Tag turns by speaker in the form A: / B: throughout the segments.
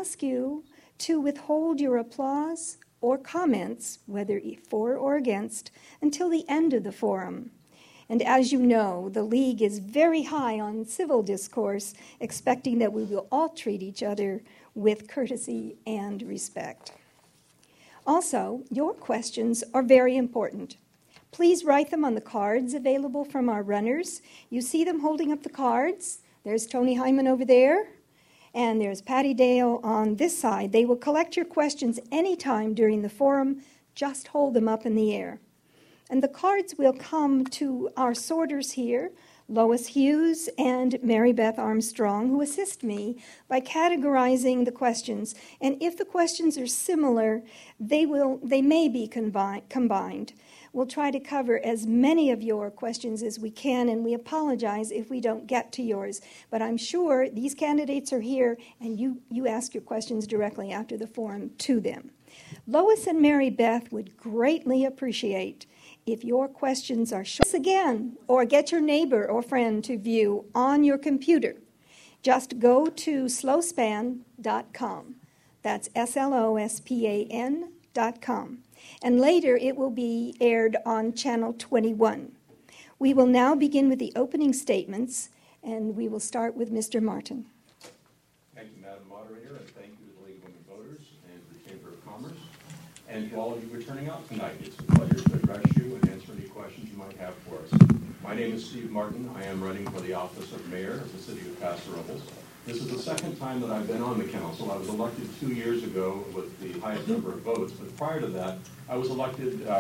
A: ask you to withhold your applause or comments, whether for or against, until the end of the forum. And as you know, the League is very high on civil discourse, expecting that we will all treat each other with courtesy and respect. Also, your questions are very important. Please write them on the cards available from our runners. You see them holding up the cards. There's Tony Hyman over there, and there's Patty Dale on this side. They will collect your questions anytime during the forum. Just hold them up in the air. And the cards will come to our sorters here, Lois Hughes and Mary Beth Armstrong, who assist me by categorizing the questions. And if the questions are similar, they may be combined. We'll try to cover as many of your questions as we can, and we apologize if we don't get to yours. But I'm sure these candidates are here, and you ask your questions directly after the forum to them. Lois and Mary Beth would greatly appreciate if your questions are short again, or get your neighbor or friend to view on your computer. Just go to slospan.com. That's slospan.com. And later it will be aired on Channel 21. We will now begin with the opening statements, and we will start with Mr. Martin.
B: Thank you, Madam Moderator, and thank you to the League of Women Voters and the Chamber of Commerce, and to all of you who are turning out tonight. It's a pleasure to address you and answer any questions you might have for us. My name is Steve Martin. I am running for the office of Mayor of the City of Paso Robles. This is the second time that I've been on the council. I was elected 2 years ago with the highest number of votes, but prior to that, I was appointed in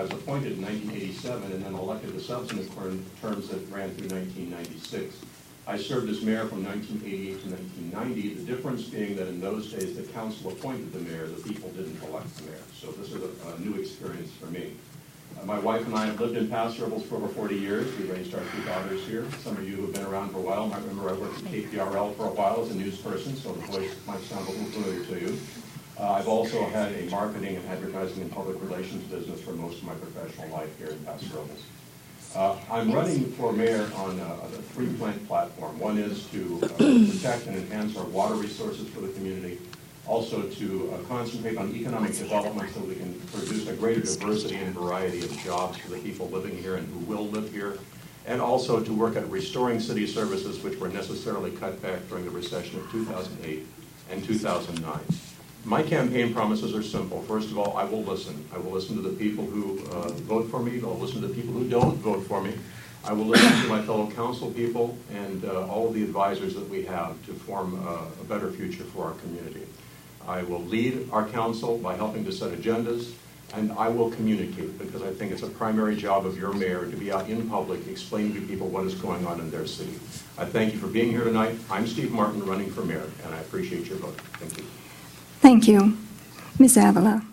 B: 1987 and then elected to subsequent terms that ran through 1996. I served as mayor from 1988 to 1990, the difference being that in those days the council appointed the mayor, the people didn't elect the mayor. So this is a new experience for me. My wife and I have lived in Paso Robles for over 40 years. We raised our 2 daughters here. Some of you who have been around for a while might remember I worked at KPRL for a while as a news person, so the voice might sound a little familiar to you. I've also had a marketing and advertising and public relations business for most of my professional life here in Paso Robles. I'm running for mayor on a 3-plank platform. One is to protect and enhance our water resources for the community, also to concentrate on economic development so we can produce a greater diversity and variety of jobs for the people living here and who will live here, and also to work at restoring city services which were necessarily cut back during the recession of 2008 and 2009. My campaign promises are simple. First of all, I will listen. I will listen to the people who vote for me. I'll listen to the people who don't vote for me. I will listen to my fellow council people and all of the advisors that we have to form a better future for our community. I will lead our council by helping to set agendas, and I will communicate because I think it's a primary job of your mayor to be out in public explaining to people what is going on in their city. I thank you for being here tonight. I'm Steve Martin, running for mayor, and I appreciate your vote. Thank you.
A: Thank you. Ms. Avila.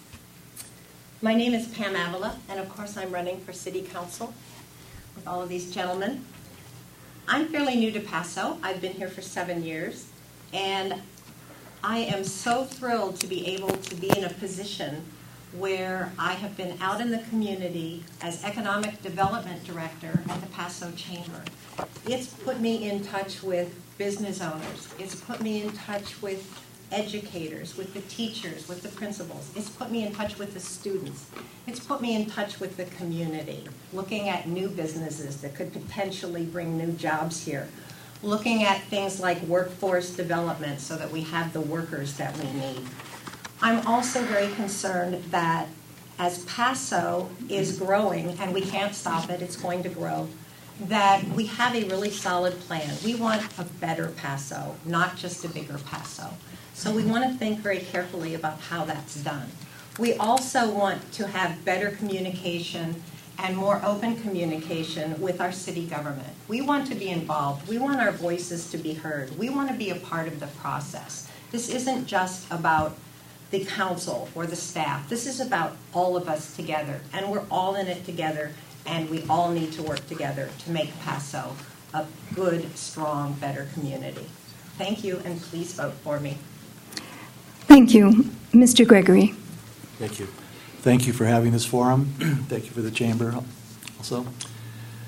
C: My name is Pam Avila, and of course I'm running for city council with all of these gentlemen. I'm fairly new to Paso. I've been here for 7 years, and I am so thrilled to be able to be in a position where I have been out in the community as Economic Development Director at the Paso Chamber. It's put me in touch with business owners. It's put me in touch with educators, with the teachers, with the principals. It's put me in touch with the students. It's put me in touch with the community, looking at new businesses that could potentially bring new jobs here. Looking at things like workforce development so that we have the workers that we need. I'm also very concerned that as Paso is growing, and we can't stop it, it's going to grow, that we have a really solid plan. We want a better Paso, not just a bigger Paso. So we want to think very carefully about how that's done. We also want to have better communication and more open communication with our city government. We want to be involved. We want our voices to be heard. We want to be a part of the process. This isn't just about the council or the staff. This is about all of us together, and we're all in it together, and we all need to work together to make Paso a good, strong, better community. Thank you, and please vote for me.
A: Thank you. Mr. Gregory.
D: Thank you. Thank you for having this forum. Thank you for the chamber also.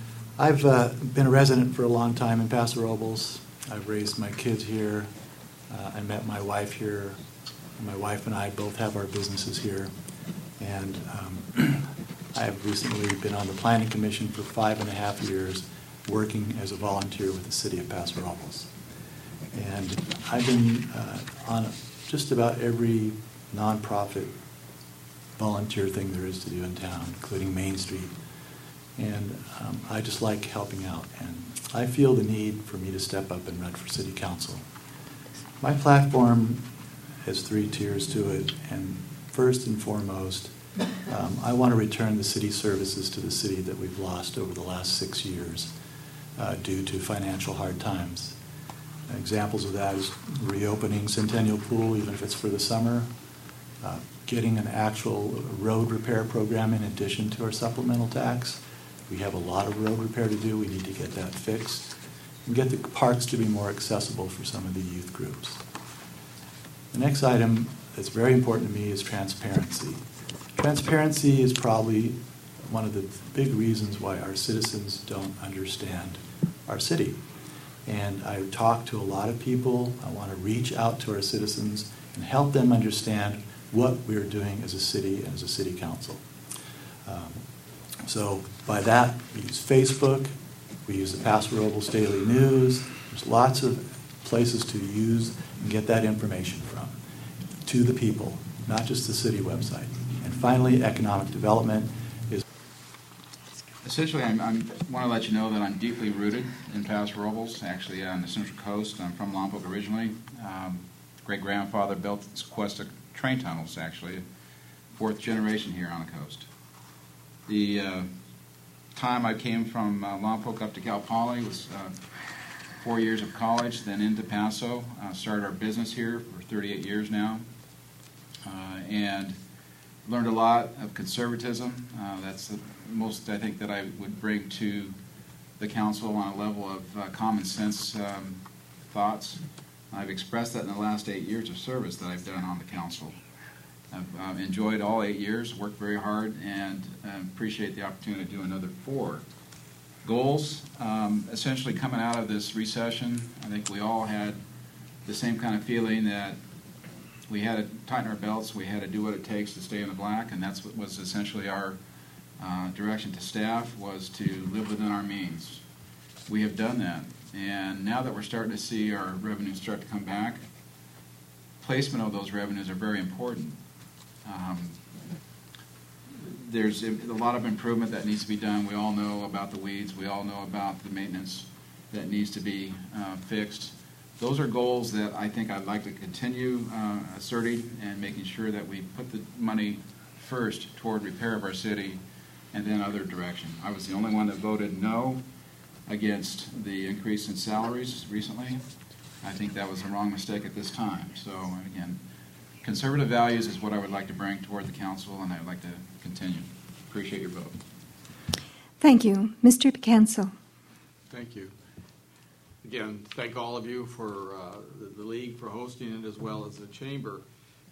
D: I've been a resident for a long time in Paso Robles. I've raised my kids here, I met my wife here. My wife and I both have our businesses here. And I've recently been on the Planning Commission for 5.5 years, working as a volunteer with the city of Paso Robles. And I've been on just about every nonprofit volunteer thing there is to do in town, including Main Street. And I just like helping out. And I feel the need for me to step up and run for city council. My platform has 3 tiers to it. And first and foremost, I want to return the city services to the city that we've lost over the last 6 years due to financial hard times. Examples of that is reopening Centennial Pool, even if it's for the summer, getting an actual road repair program in addition to our supplemental tax. We have a lot of road repair to do. We need to get that fixed and get the parks to be more accessible for some of the youth groups. The next item that's very important to me is transparency. Transparency is probably one of the big reasons why our citizens don't understand our city. And I talk to a lot of people. I want to reach out to our citizens and help them understand what we're doing as a city and as a city council. So by that, we use Facebook, we use the Paso Robles Daily News. There's lots of places to use and get that information from, to the people, not just the city website. And finally, economic development is...
E: Essentially, I want to let you know that I'm deeply rooted in Paso Robles, actually on the Central Coast. I'm from Lompoc originally. Great-grandfather built Sequesta train tunnels, actually, 4th generation here on the coast. The time I came from Lompoc up to Cal Poly was 4 years of college, then into Paso. Started our business here for 38 years now, and learned a lot of conservatism. That's the most, I think, that I would bring to the council on a level of common sense thoughts. I've expressed that in the last 8 years of service that I've done on the council. I've enjoyed all 8 years, worked very hard, and appreciate the opportunity to do another 4. Goals, essentially coming out of this recession, I think we all had the same kind of feeling that we had to tighten our belts, we had to do what it takes to stay in the black, and that's what was essentially our direction to staff, was to live within our means. We have done that, and now that we're starting to see our revenues start to come back, placement of those revenues are very important. There's a lot of improvement that needs to be done. We all know about the weeds. We all know about the maintenance that needs to be fixed. Those are goals that I think I'd like to continue asserting and making sure that we put the money first toward repair of our city and then other direction. I was the only one that voted no against the increase in salaries recently. I think that was a wrong mistake at this time. So again, conservative values is what I would like to bring toward the council, and I would like to continue. Appreciate your vote.
A: Thank you. Mr. Picancel.
B: Thank you. Again, thank all of you for the league for hosting it, as well as the chamber.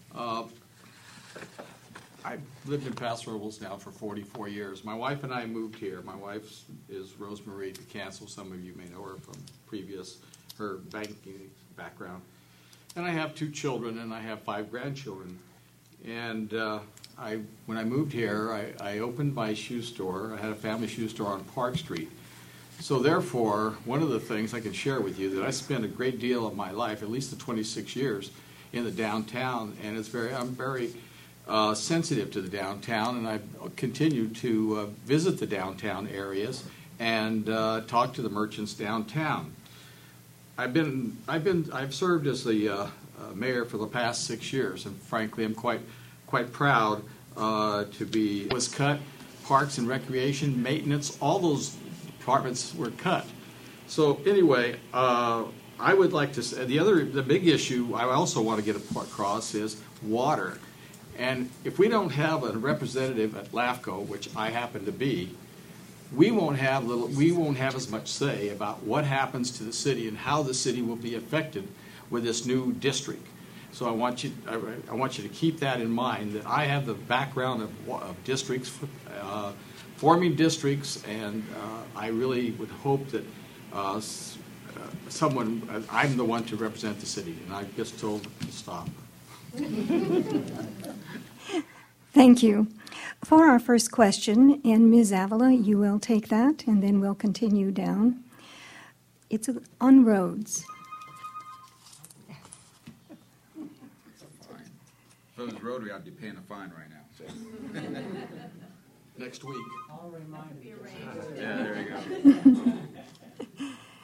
B: I've lived in Paso Robles now for 44 years. My wife and I moved here. My wife is Rosemarie Picancel. Some of you may know her from her banking background. And I have 2 children, and I have 5 grandchildren. And when I moved here, I opened my shoe store. I had a family shoe store on Park Street. So therefore, one of the things I can share with you that I spent a great deal of my life, at least the 26 years, in the downtown, and I'm very sensitive to the downtown, and I've continued to visit the downtown areas and talk to the merchants downtown. I've served as the mayor for the past 6 years, and frankly, I'm quite proud to be. Was cut, parks and recreation, maintenance, all those departments were cut. So anyway, I would like to say the big issue I also want to get across is water. And if we don't have a representative at LAFCO, which I happen to be, we won't have as much say about what happens to the city and how the city will be affected with this new district. So I want you to keep that in mind, that I have the background of districts, forming districts, and I really would hope that
F: I'm the one to represent the city, and I'm just told to stop.
A: Thank you. For our first question, and Ms. Avila, you will take that, and then we'll continue down. It's on roads.
E: If it was rotary, I'd be paying a fine right now. So.
F: Next week.
G: I'll remind you.
E: Yeah, there you go.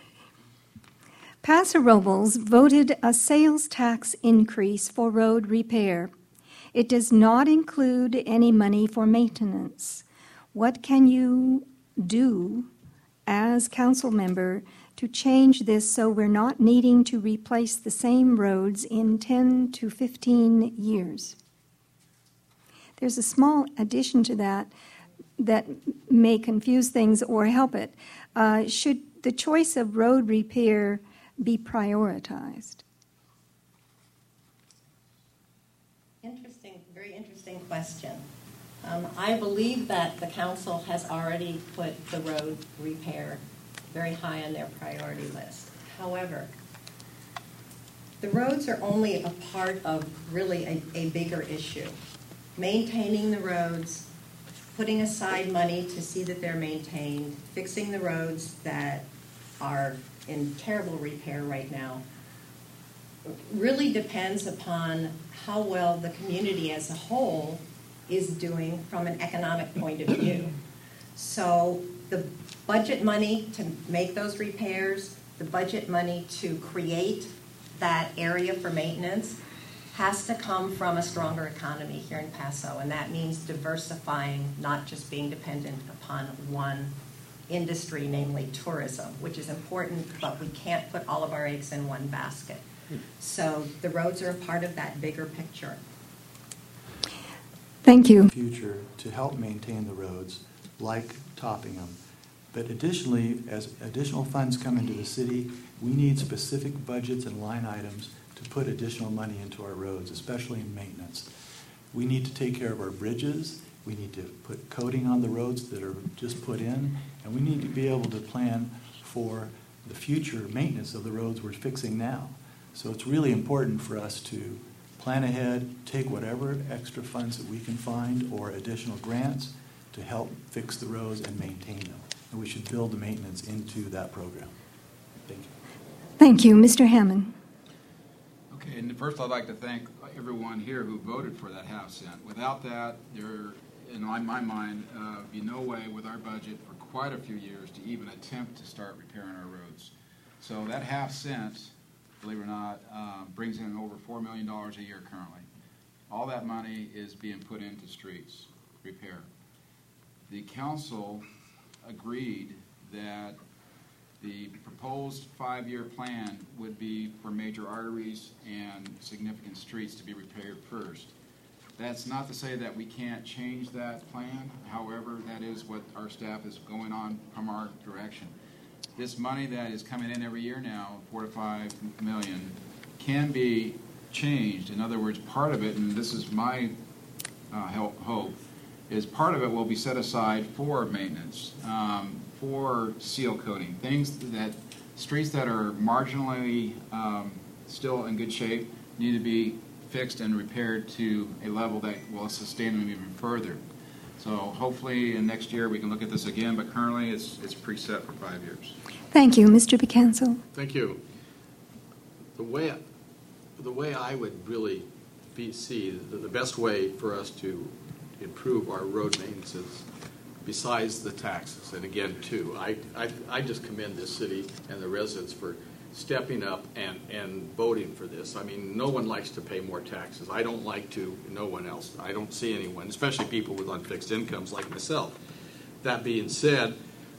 A: Paso Robles voted a sales tax increase for road repair. It does not include any money for maintenance. What can you do as council member to change this so we're not needing to replace the same roads in 10 to 15 years? There's a small addition to that that may confuse things or help it. Should the choice of road repair be prioritized?
C: Very interesting question. I believe that the council has already put the road repair very high on their priority list. However, the roads are only a part of really a bigger issue. Maintaining the roads, putting aside money to see that they're maintained, fixing the roads that are in terrible repair right now, really depends upon how well the community as a whole is doing from an economic point of view. So the budget money to make those repairs, the budget money to create that area for maintenance has to come from a stronger economy here in Paso, and that means diversifying, not just being dependent upon one industry, namely tourism, which is important, but we can't put all of our eggs in one basket. So the roads are a part of that bigger picture.
A: Thank you.
D: Future to help maintain the roads, like topping them. But additionally, as additional funds come into the city, we need specific budgets and line items to put additional money into our roads, especially in maintenance. We need to take care of our bridges. We need to put coating on the roads that are just put in, and we need to be able to plan for the future maintenance of the roads we're fixing now. So it's really important for us to plan ahead, take whatever extra funds that we can find or additional grants to help fix the roads and maintain them. And we should build the maintenance into that program. Thank you.
A: Thank you. Mr. Hammond.
E: Okay, and first I'd like to thank everyone here who voted for that half cent. Without that, there, in my mind, be no way with our budget for quite a few years to even attempt to start repairing our roads. So that half cent, believe it or not, brings in over $4 million a year currently. All that money is being put into streets repair. The council agreed that the proposed 5-year plan would be for major arteries and significant streets to be repaired first. That's not to say that we can't change that plan. However, that is what our staff is going on from our direction. This money that is coming in every year now, $4 to $5 million, can be changed. In other words, part of it, and this is my hope, is part of it will be set aside for maintenance, for seal coating, things that, streets that are marginally still in good shape need to be fixed and repaired to a level that will sustain them even further. So hopefully in next year we can look at this again, but currently it's preset for 5 years.
A: Thank you. Mr. Becancel.
F: Thank you. The way I would really see the best way for us to improve our road maintenance is, besides the taxes, and again, too, I just commend this city and the residents for stepping up and voting for this. I mean, no one likes to pay more taxes. I don't like to, no one else. I don't see anyone, especially people with unfixed incomes like myself. That being said,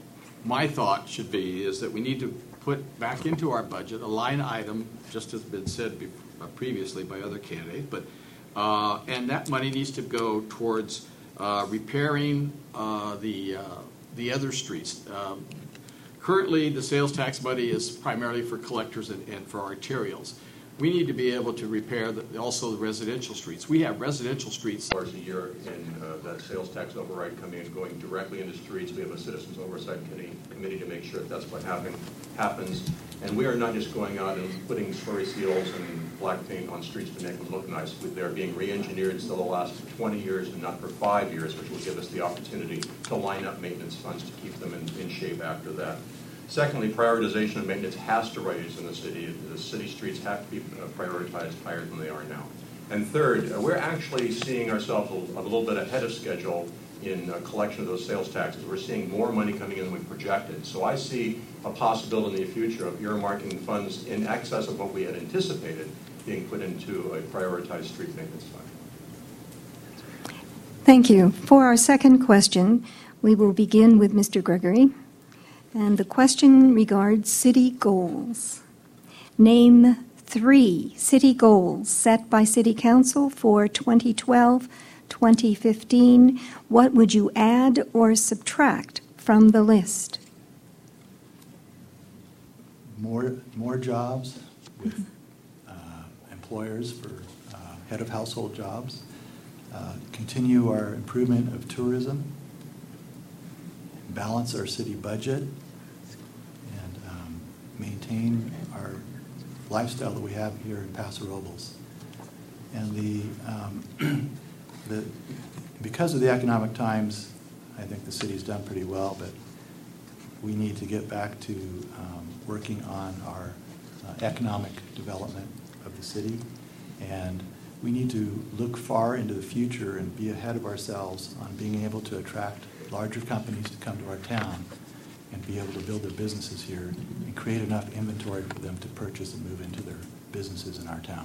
F: my thought should be is that we need to put back into our budget a line item, just as has been said previously by other candidates, but and that money needs to go towards repairing the other streets. Currently, the sales tax money is primarily for collectors and for arterials. we need to be able to repair also the residential streets. We have residential streets.
B: $1 a year in that sales tax override coming in, going directly into streets. We have a citizens oversight committee to make sure that that's what happens. And we are not just going out and putting slurry seals and black paint on streets to make them look nice. They're being re-engineered so they'll last for 20 years and not for 5 years, which will give us the opportunity to line up maintenance funds to keep them in shape after that. Secondly, prioritization of maintenance has to rise in the city. The city streets have to be prioritized higher than they are now. And third, we're actually seeing ourselves a little bit ahead of schedule in collection of those sales taxes. We're seeing more money coming in than we projected. So I see a possibility in the future of earmarking funds in excess of what we had anticipated being put into a prioritized street maintenance fund.
A: Thank you. For our second question, we will begin with Mr. Gregory. And the question regards city goals. Name 3 city goals set by City Council for 2012-2015. What would you add or subtract from the list?
D: More jobs with employers for head of household jobs. Continue our improvement of tourism. Balance our city budget. And maintain our lifestyle that we have here in Paso Robles. And because of the economic times, I think the city's done pretty well, but we need to get back to working on our economic development of the city. And we need to look far into the future and be ahead of ourselves on being able to attract larger companies to come to our town and be able to build their businesses here and create enough inventory for them to purchase and move into their businesses in our town.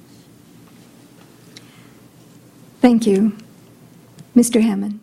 A: Thank you. Mr. Hammond.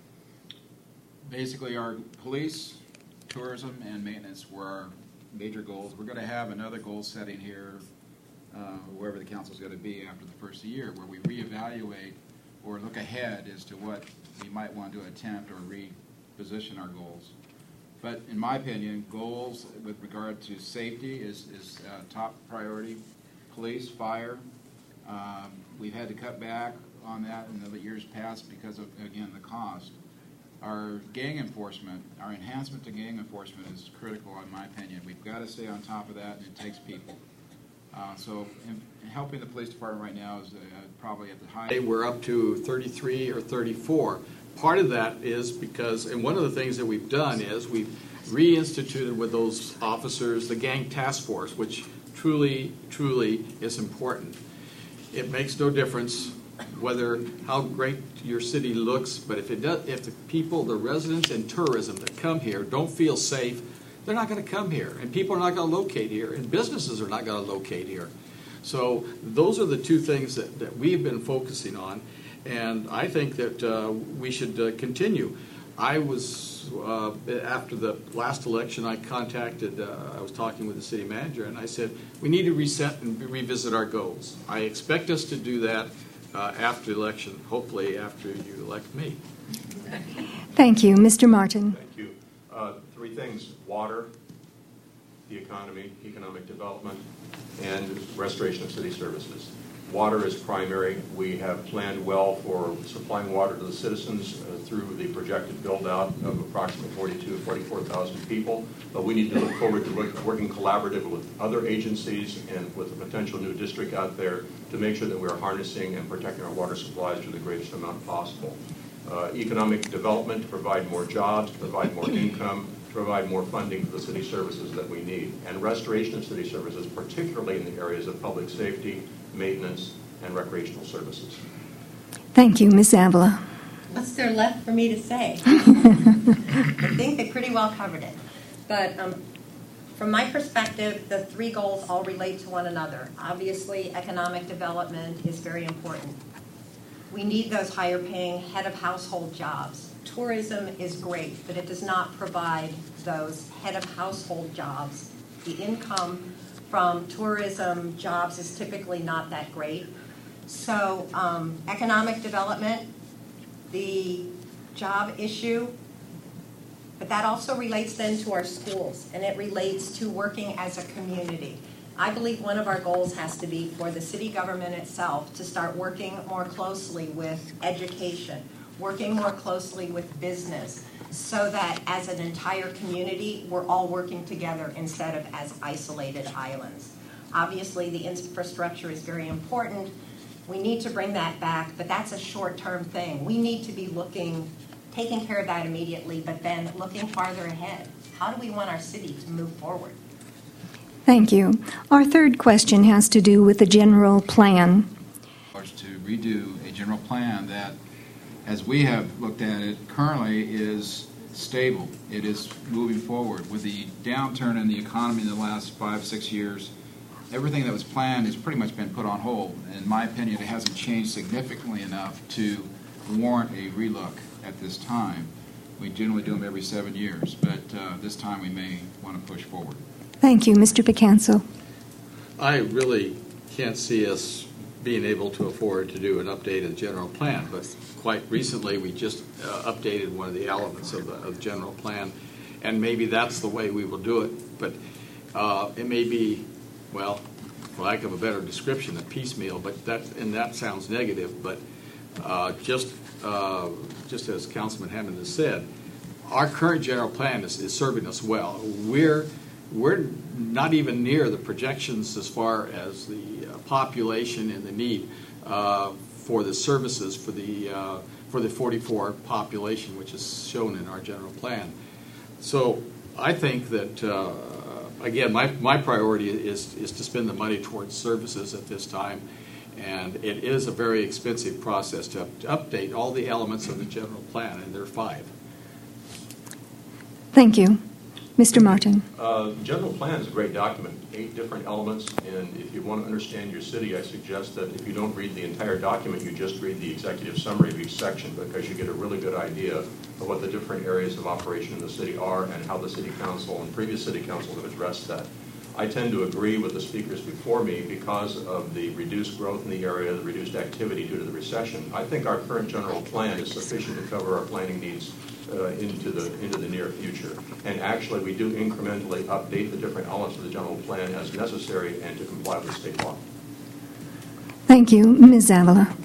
E: Basically, our police, tourism, and maintenance were our major goals. We're going to have another goal setting here, wherever the council is going to be after the first year, where we reevaluate or look ahead as to what we might want to attempt or reposition our goals. But in my opinion, goals with regard to safety is top priority. Police, fire, we've had to cut back on that in the years past because of, again, the cost. Our gang enforcement, our enhancement to gang enforcement is critical in my opinion. We've got to stay on top of that, and it takes people. So in helping the police department right now is probably at the high.
F: We're up to 33 or 34. Part of that is because, and one of the things that we've done is we've reinstituted with those officers the gang task force, which truly is important. It makes no difference how great your city looks, but if the people, the residents and tourism that come here don't feel safe, they're not going to come here, and people are not going to locate here, and businesses are not going to locate here. So those are the two things that we've been focusing on, and I think that we should continue. I was, after the last election, I was talking with the city manager, and I said, we need to reset and revisit our goals. I expect us to do that after the election, hopefully after you elect me.
A: Thank you. Mr. Martin.
B: Thank you. 3 things: water, the economy, economic development, and restoration of city services. Water is primary. We have planned well for supplying water to the citizens through the projected build-out of approximately 42,000 to 44,000 people. But we need to look forward to working collaboratively with other agencies and with a potential new district out there to make sure that we are harnessing and protecting our water supplies to the greatest amount possible. Economic development to provide more jobs, to provide more income, to provide more funding for the city services that we need. And restoration of city services, particularly in the areas of public safety, maintenance, and recreational services.
A: Thank you. Ms. Avila.
C: What's there left for me to say? I think they pretty well covered it. But from my perspective, the 3 goals all relate to one another. Obviously, economic development is very important. We need those higher paying head of household jobs. Tourism is great, but it does not provide those head of household jobs. The income from tourism jobs is typically not that great. So economic development, the job issue, but that also relates then to our schools, and it relates to working as a community. I believe one of our goals has to be for the city government itself to start working more closely with education, working more closely with business, so that as an entire community, we're all working together instead of as isolated islands. Obviously, the infrastructure is very important. We need to bring that back, but that's a short-term thing. We need to be taking care of that immediately, but then looking farther ahead. How do we want our city to move forward?
A: Thank you. Our third question has to do with the general plan.
E: To redo a general plan that, as we have looked at it, currently is stable. It is moving forward. With the downturn in the economy in the last 5-6 years, everything that was planned has pretty much been put on hold. In my opinion, it hasn't changed significantly enough to warrant a relook at this time. We generally do them every 7 years, but this time we may want to push forward.
A: Thank you. Mr. Picanso.
F: I really can't see us being able to afford to do an updated general plan, but quite recently we just updated one of the elements of the general plan, and maybe that's the way we will do it. But it may be, well, for lack of a better description, a piecemeal, but that sounds negative. But just as Councilman Hammond has said, our current general plan is serving us well. We're not even near the projections as far as the population and the need for the services for the 44 population, which is shown in our general plan. So I think that, again, my priority is to spend the money towards services at this time, and it is a very expensive process to update all the elements of the general plan, and there are 5.
A: Thank you. Mr. Martin.
B: The general plan is a great document, 8 different elements, and if you want to understand your city, I suggest that if you don't read the entire document, you just read the executive summary of each section, because you get a really good idea of what the different areas of operation in the city are and how the city council and previous city councils have addressed that. I tend to agree with the speakers before me because of the reduced growth in the area, the reduced activity due to the recession. I think our current general plan is sufficient to cover our planning needs into the near future. And actually, we do incrementally update the different elements of the general plan as necessary and to comply with state law.
A: Thank you. Ms. Avila.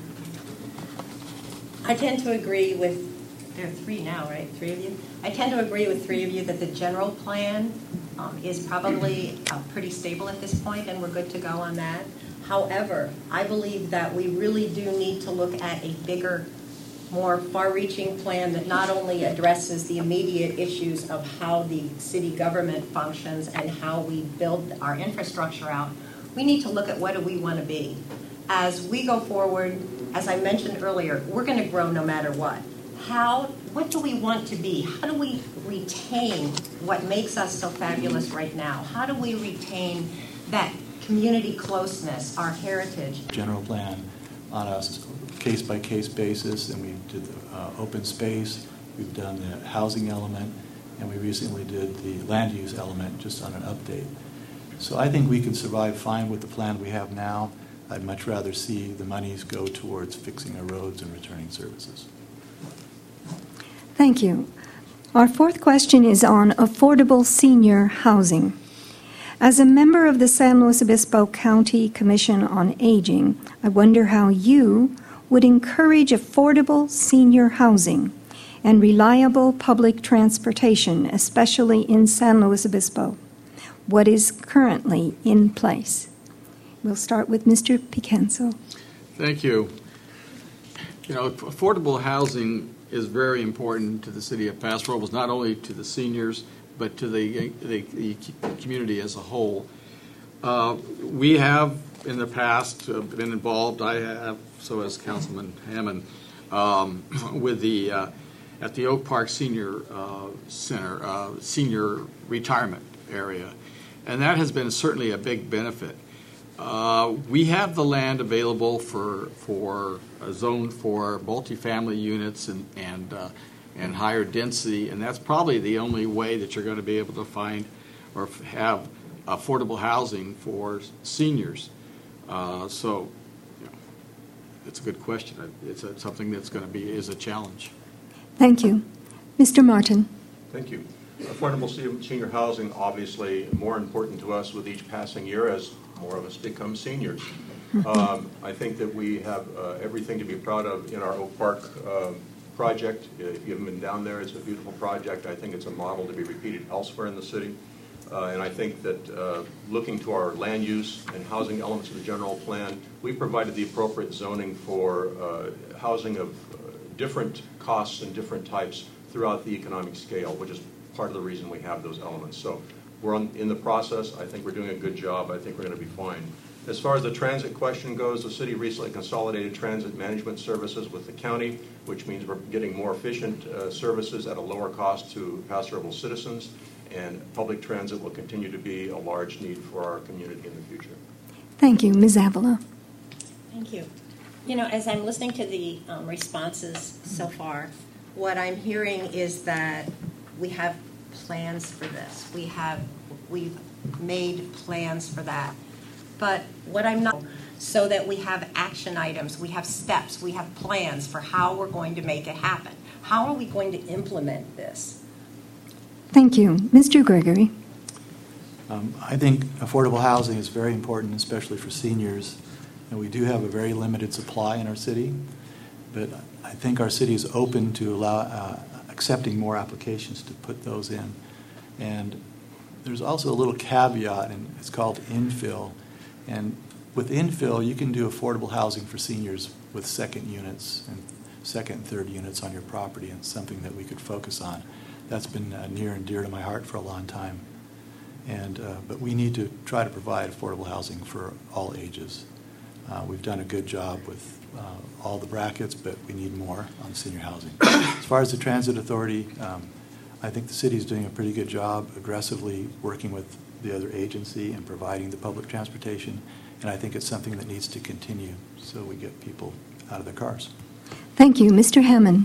C: I tend to agree with, there are 3 now, right? 3 of you? I tend to agree with 3 of you that the general plan is probably pretty stable at this point, and we're good to go on that. However, I believe that we really do need to look at a bigger, more far-reaching plan that not only addresses the immediate issues of how the city government functions and how we build our infrastructure out. We need to look at what do we want to be. As we go forward, as I mentioned earlier, we're going to grow no matter what. What do we want to be? How do we retain what makes us so fabulous right now? How do we retain that community closeness, our heritage?
D: General plan on a case-by-case basis, and we did the open space, we've done the housing element, and we recently did the land use element just on an update. So I think we can survive fine with the plan we have now. I'd much rather see the monies go towards fixing our roads and returning services.
A: Thank you. Our 4th question is on affordable senior housing. As a member of the San Luis Obispo County Commission on Aging, I wonder how you would encourage affordable senior housing and reliable public transportation, especially in San Luis Obispo. What is currently in place? We'll start with Mr. Picanso.
F: Thank you. You know, affordable housing is very important to the city of Paso Robles, not only to the seniors, but to the community as a whole. We have, in the past, been involved, I have, so has Councilman Hammond, with at the Oak Park Senior Center, senior retirement area. And that has been certainly a big benefit. We have the land available for a zone for multifamily units and higher density, and that's probably the only way that you're going to be able to find or have affordable housing for seniors. So, you know, it's a good question. It's something that's going to be is a challenge.
A: Thank you. Mr. Martin.
B: Thank you. Affordable senior housing, obviously more important to us with each passing year as more of us become seniors. I think that we have everything to be proud of in our Oak Park project. If you haven't been down there, it's a beautiful project. I think it's a model to be repeated elsewhere in the city. And I think that looking to our land use and housing elements of the general plan, we provided the appropriate zoning for housing of different costs and different types throughout the economic scale, which is part of the reason we have those elements. So we're in the process. I think we're doing a good job. I think we're going to be fine. As far as the transit question goes, the city recently consolidated transit management services with the county, which means we're getting more efficient services at a lower cost to Paso Robles citizens, and public transit will continue to be a large need for our community in the future.
A: Thank you. Ms. Avila.
C: Thank you. You know, as I'm listening to the responses so far, what I'm hearing is that we have plans for this. We've made plans for that. But what I'm not, so that we have action items, we have steps, we have plans for how we're going to make it happen. How are we going to implement this?
A: Thank you. Mr. Gregory.
D: I think affordable housing is very important, especially for seniors. And we do have a very limited supply in our city, but I think our city is open to accepting more applications to put those in. And there's also a little caveat, and it's called infill. And with infill, you can do affordable housing for seniors with second units and second and third units on your property, and something that we could focus on. That's been near and dear to my heart for a long time. And but we need to try to provide affordable housing for all ages. We've done a good job with all the brackets, but we need more on senior housing. As far as the Transit Authority, I think the city is doing a pretty good job aggressively working with the other agency and providing the public transportation, and I think it's something that needs to continue so we get people out of their cars.
A: Thank you. Mr. Hammond.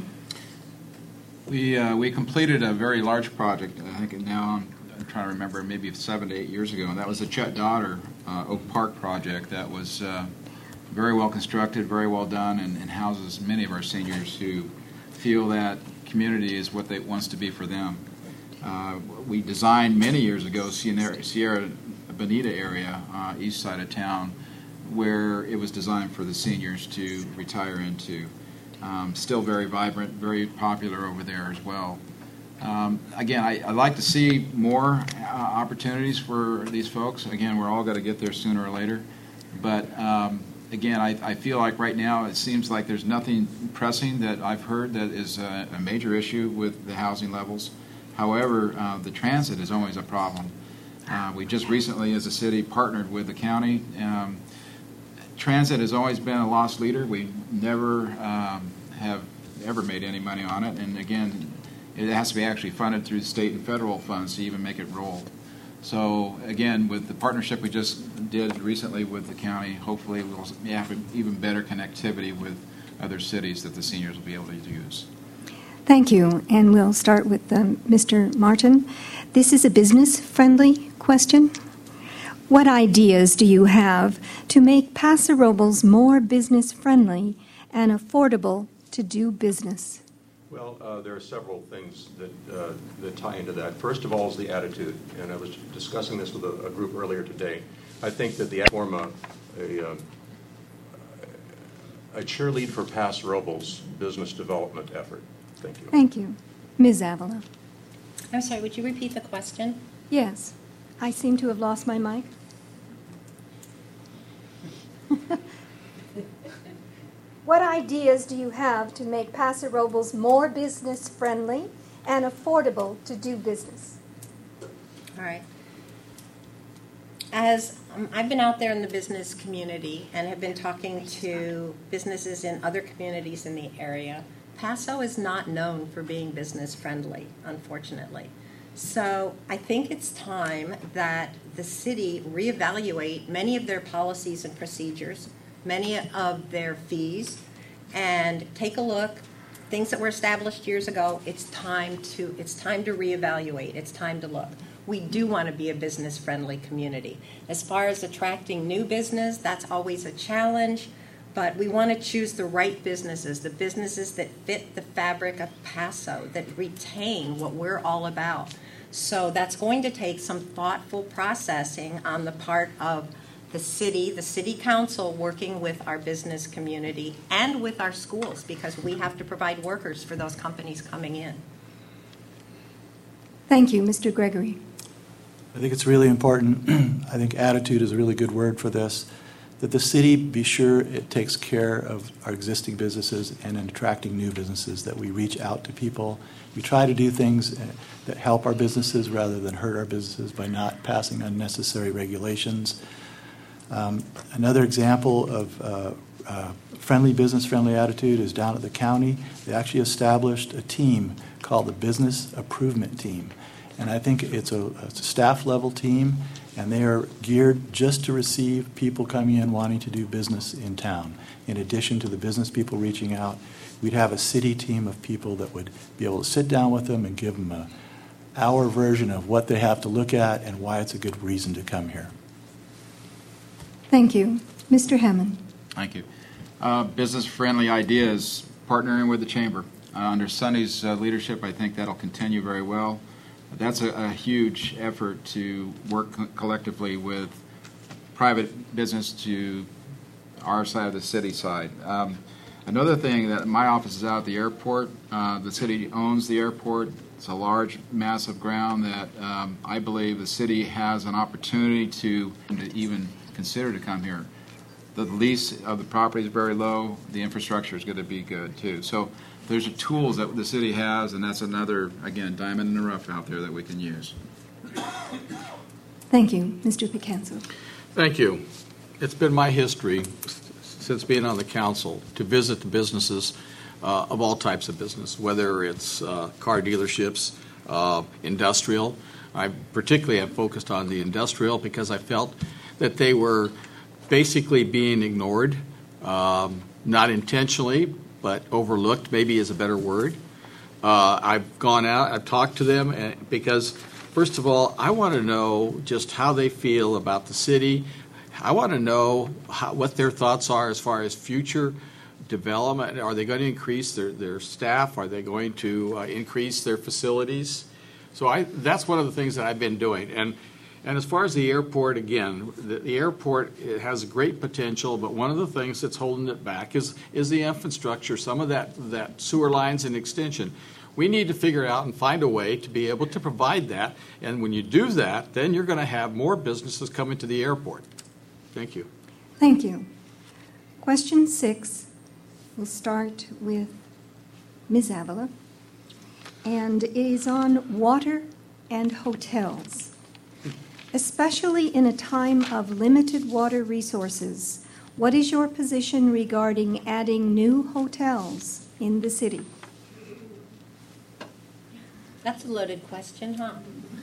E: We completed a very large project. I think now I'm trying to remember, maybe 7 to 8 years ago, and that was the Chet Dotter Oak Park project. That was very well constructed, very well done, and houses many of our seniors who feel that community is what it wants to be for them. We designed many years ago Sierra Bonita area, east side of town, where it was designed for the seniors to retire into. Still very vibrant, very popular over there as well. Again, I'd like to see more opportunities for these folks. Again, we're all got to get there sooner or later. But again, I feel like right now it seems like there's nothing pressing that I've heard that is a major issue with the housing levels. However, the transit is always a problem. We just recently, as a city, partnered with the county. Transit has always been a lost leader. We never have ever made any money on it. And again, it has to be actually funded through state and federal funds to even make it roll. So again, with the partnership we just did recently with the county, hopefully we'll have even better connectivity with other cities that the seniors will be able to use.
A: Thank you. And we'll start with Mr. Martin. This is a business-friendly question. What ideas do you have to make Paso Robles more business-friendly and affordable to do business?
B: Well, there are several things that tie into that. First of all is the attitude, and I was discussing this with a group earlier today. I think that the form a cheerlead for Paso Robles business development effort. Thank you.
A: Thank you. Ms. Avila.
C: I'm sorry, would you repeat the question?
A: Yes. I seem to have lost my mic. What ideas do you have to make Paso Robles more business-friendly and affordable to do business?
C: All right. As I've been out there in the business community and have been talking to businesses in other communities in the area, Paso is not known for being business-friendly, unfortunately. So I think it's time that the city reevaluate many of their policies and procedures, many of their fees, and take a look. Things that were established years ago, it's time to reevaluate. It's time to look. We do want to be a business-friendly community. As far as attracting new business, that's always a challenge, but we want to choose the right businesses, the businesses that fit the fabric of Paso, that retain what we're all about. So that's going to take some thoughtful processing on the part of the city council working with our business community and with our schools, because we have to provide workers for those companies coming in.
A: Thank you, Mr. Gregory.
D: I think it's really important, I think attitude is a really good word for this, that the city be sure it takes care of our existing businesses and in attracting new businesses, that we reach out to people. We try to do things that help our businesses rather than hurt our businesses by not passing unnecessary regulations. Another example of friendly attitude is down at the county. They actually established a team called the Business Improvement Team. And I think it's a staff level team, and they are geared just to receive people coming in wanting to do business in town. In addition to the business people reaching out, we'd have a city team of people that would be able to sit down with them and give them our version of what they have to look at and why it's a good reason to come here.
A: Thank you. Mr. Hammond.
E: Thank you. Business-friendly ideas, partnering with the Chamber. Under Sonny's leadership, I think that'll continue very well. That's a huge effort to work collectively with private business to our side of the city side. Another thing, that my office is out at the airport. The city owns the airport. It's a large mass of ground that I believe the city has an opportunity to even consider to come here. The lease of the property is very low. The infrastructure is going to be good too. So there's tools that the city has, and that's another, again, diamond in the rough out there that we can use.
A: Thank you. Mr. Picanso.
F: Thank you. It's been my history since being on the council to visit the businesses of all types of business, whether it's car dealerships, industrial. I particularly have focused on the industrial because I felt that they were basically being ignored, not intentionally, but overlooked maybe is a better word. I've gone out, I've talked to them because, first of all, I want to know just how they feel about the city. I want to know what their thoughts are as far as future development. Are they going to increase their staff? Are they going to increase their facilities? So that's one of the things that I've been doing. And as far as the airport, again, the airport, it has great potential, but one of the things that's holding it back is the infrastructure, some of that sewer lines and extension. We need to figure out and find a way to be able to provide that, and when you do that, then you're going to have more businesses coming to the airport. Thank you.
A: Thank you. Question 6, we'll start with Ms. Avila, and it is on water and hotels. Especially in a time of limited water resources, what is your position regarding adding new hotels in the city?
C: That's a loaded question, huh?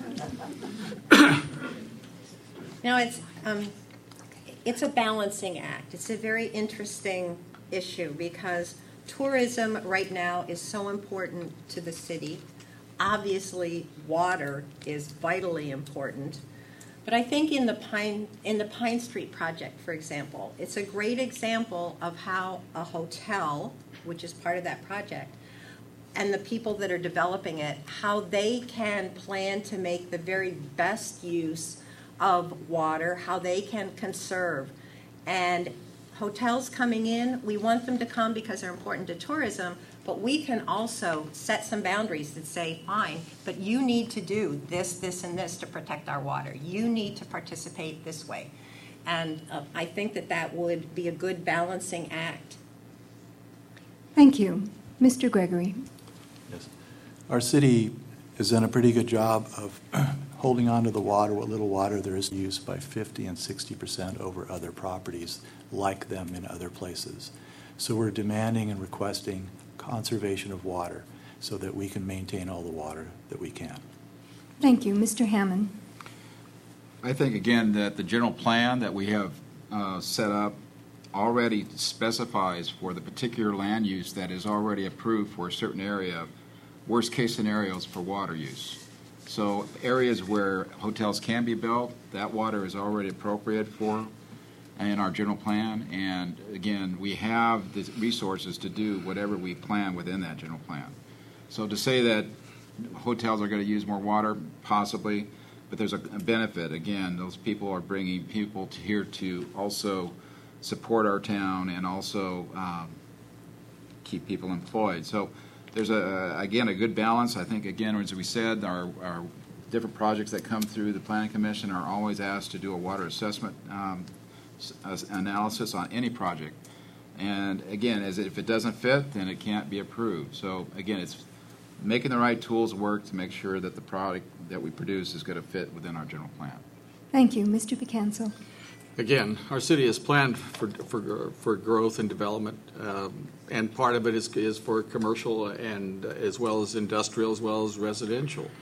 C: No, it's a balancing act. It's a very interesting issue because tourism right now is so important to the city. Obviously, water is vitally important. But I think in the Pine Street project, for example, it's a great example of how a hotel, which is part of that project, and the people that are developing it, how they can plan to make the very best use of water, how they can conserve. And hotels coming in, we want them to come because they're important to tourism, but we can also set some boundaries that say, fine, but you need to do this, this, and this to protect our water. You need to participate this way. And I think that would be a good balancing act.
A: Thank you. Mr. Gregory.
D: Yes. Our city has done a pretty good job of holding on to the water, what little water there is used, by 50 and 60% over other properties like them in other places. So we're demanding and requesting conservation of water so that we can maintain all the water that we can.
A: Thank you. Mr. Hammond.
E: I think, again, that the general plan that we have set up already specifies for the particular land use that is already approved for a certain area, worst-case scenarios for water use. So areas where hotels can be built, that water is already appropriate for in our general plan. And, again, we have the resources to do whatever we plan within that general plan. So to say that hotels are going to use more water, possibly, but there's a benefit. Again, those people are bringing people here to also support our town and also keep people employed. So there's, again, a good balance. I think, again, as we said, our different projects that come through the Planning Commission are always asked to do a water assessment analysis on any project. And again, if it doesn't fit, then it can't be approved. So again, it's making the right tools work to make sure that the product that we produce is going to fit within our general plan.
A: Thank you. Mr. Picanso.
F: Again, our city has planned for growth and development, and part of it is for commercial and as well as industrial as well as residential.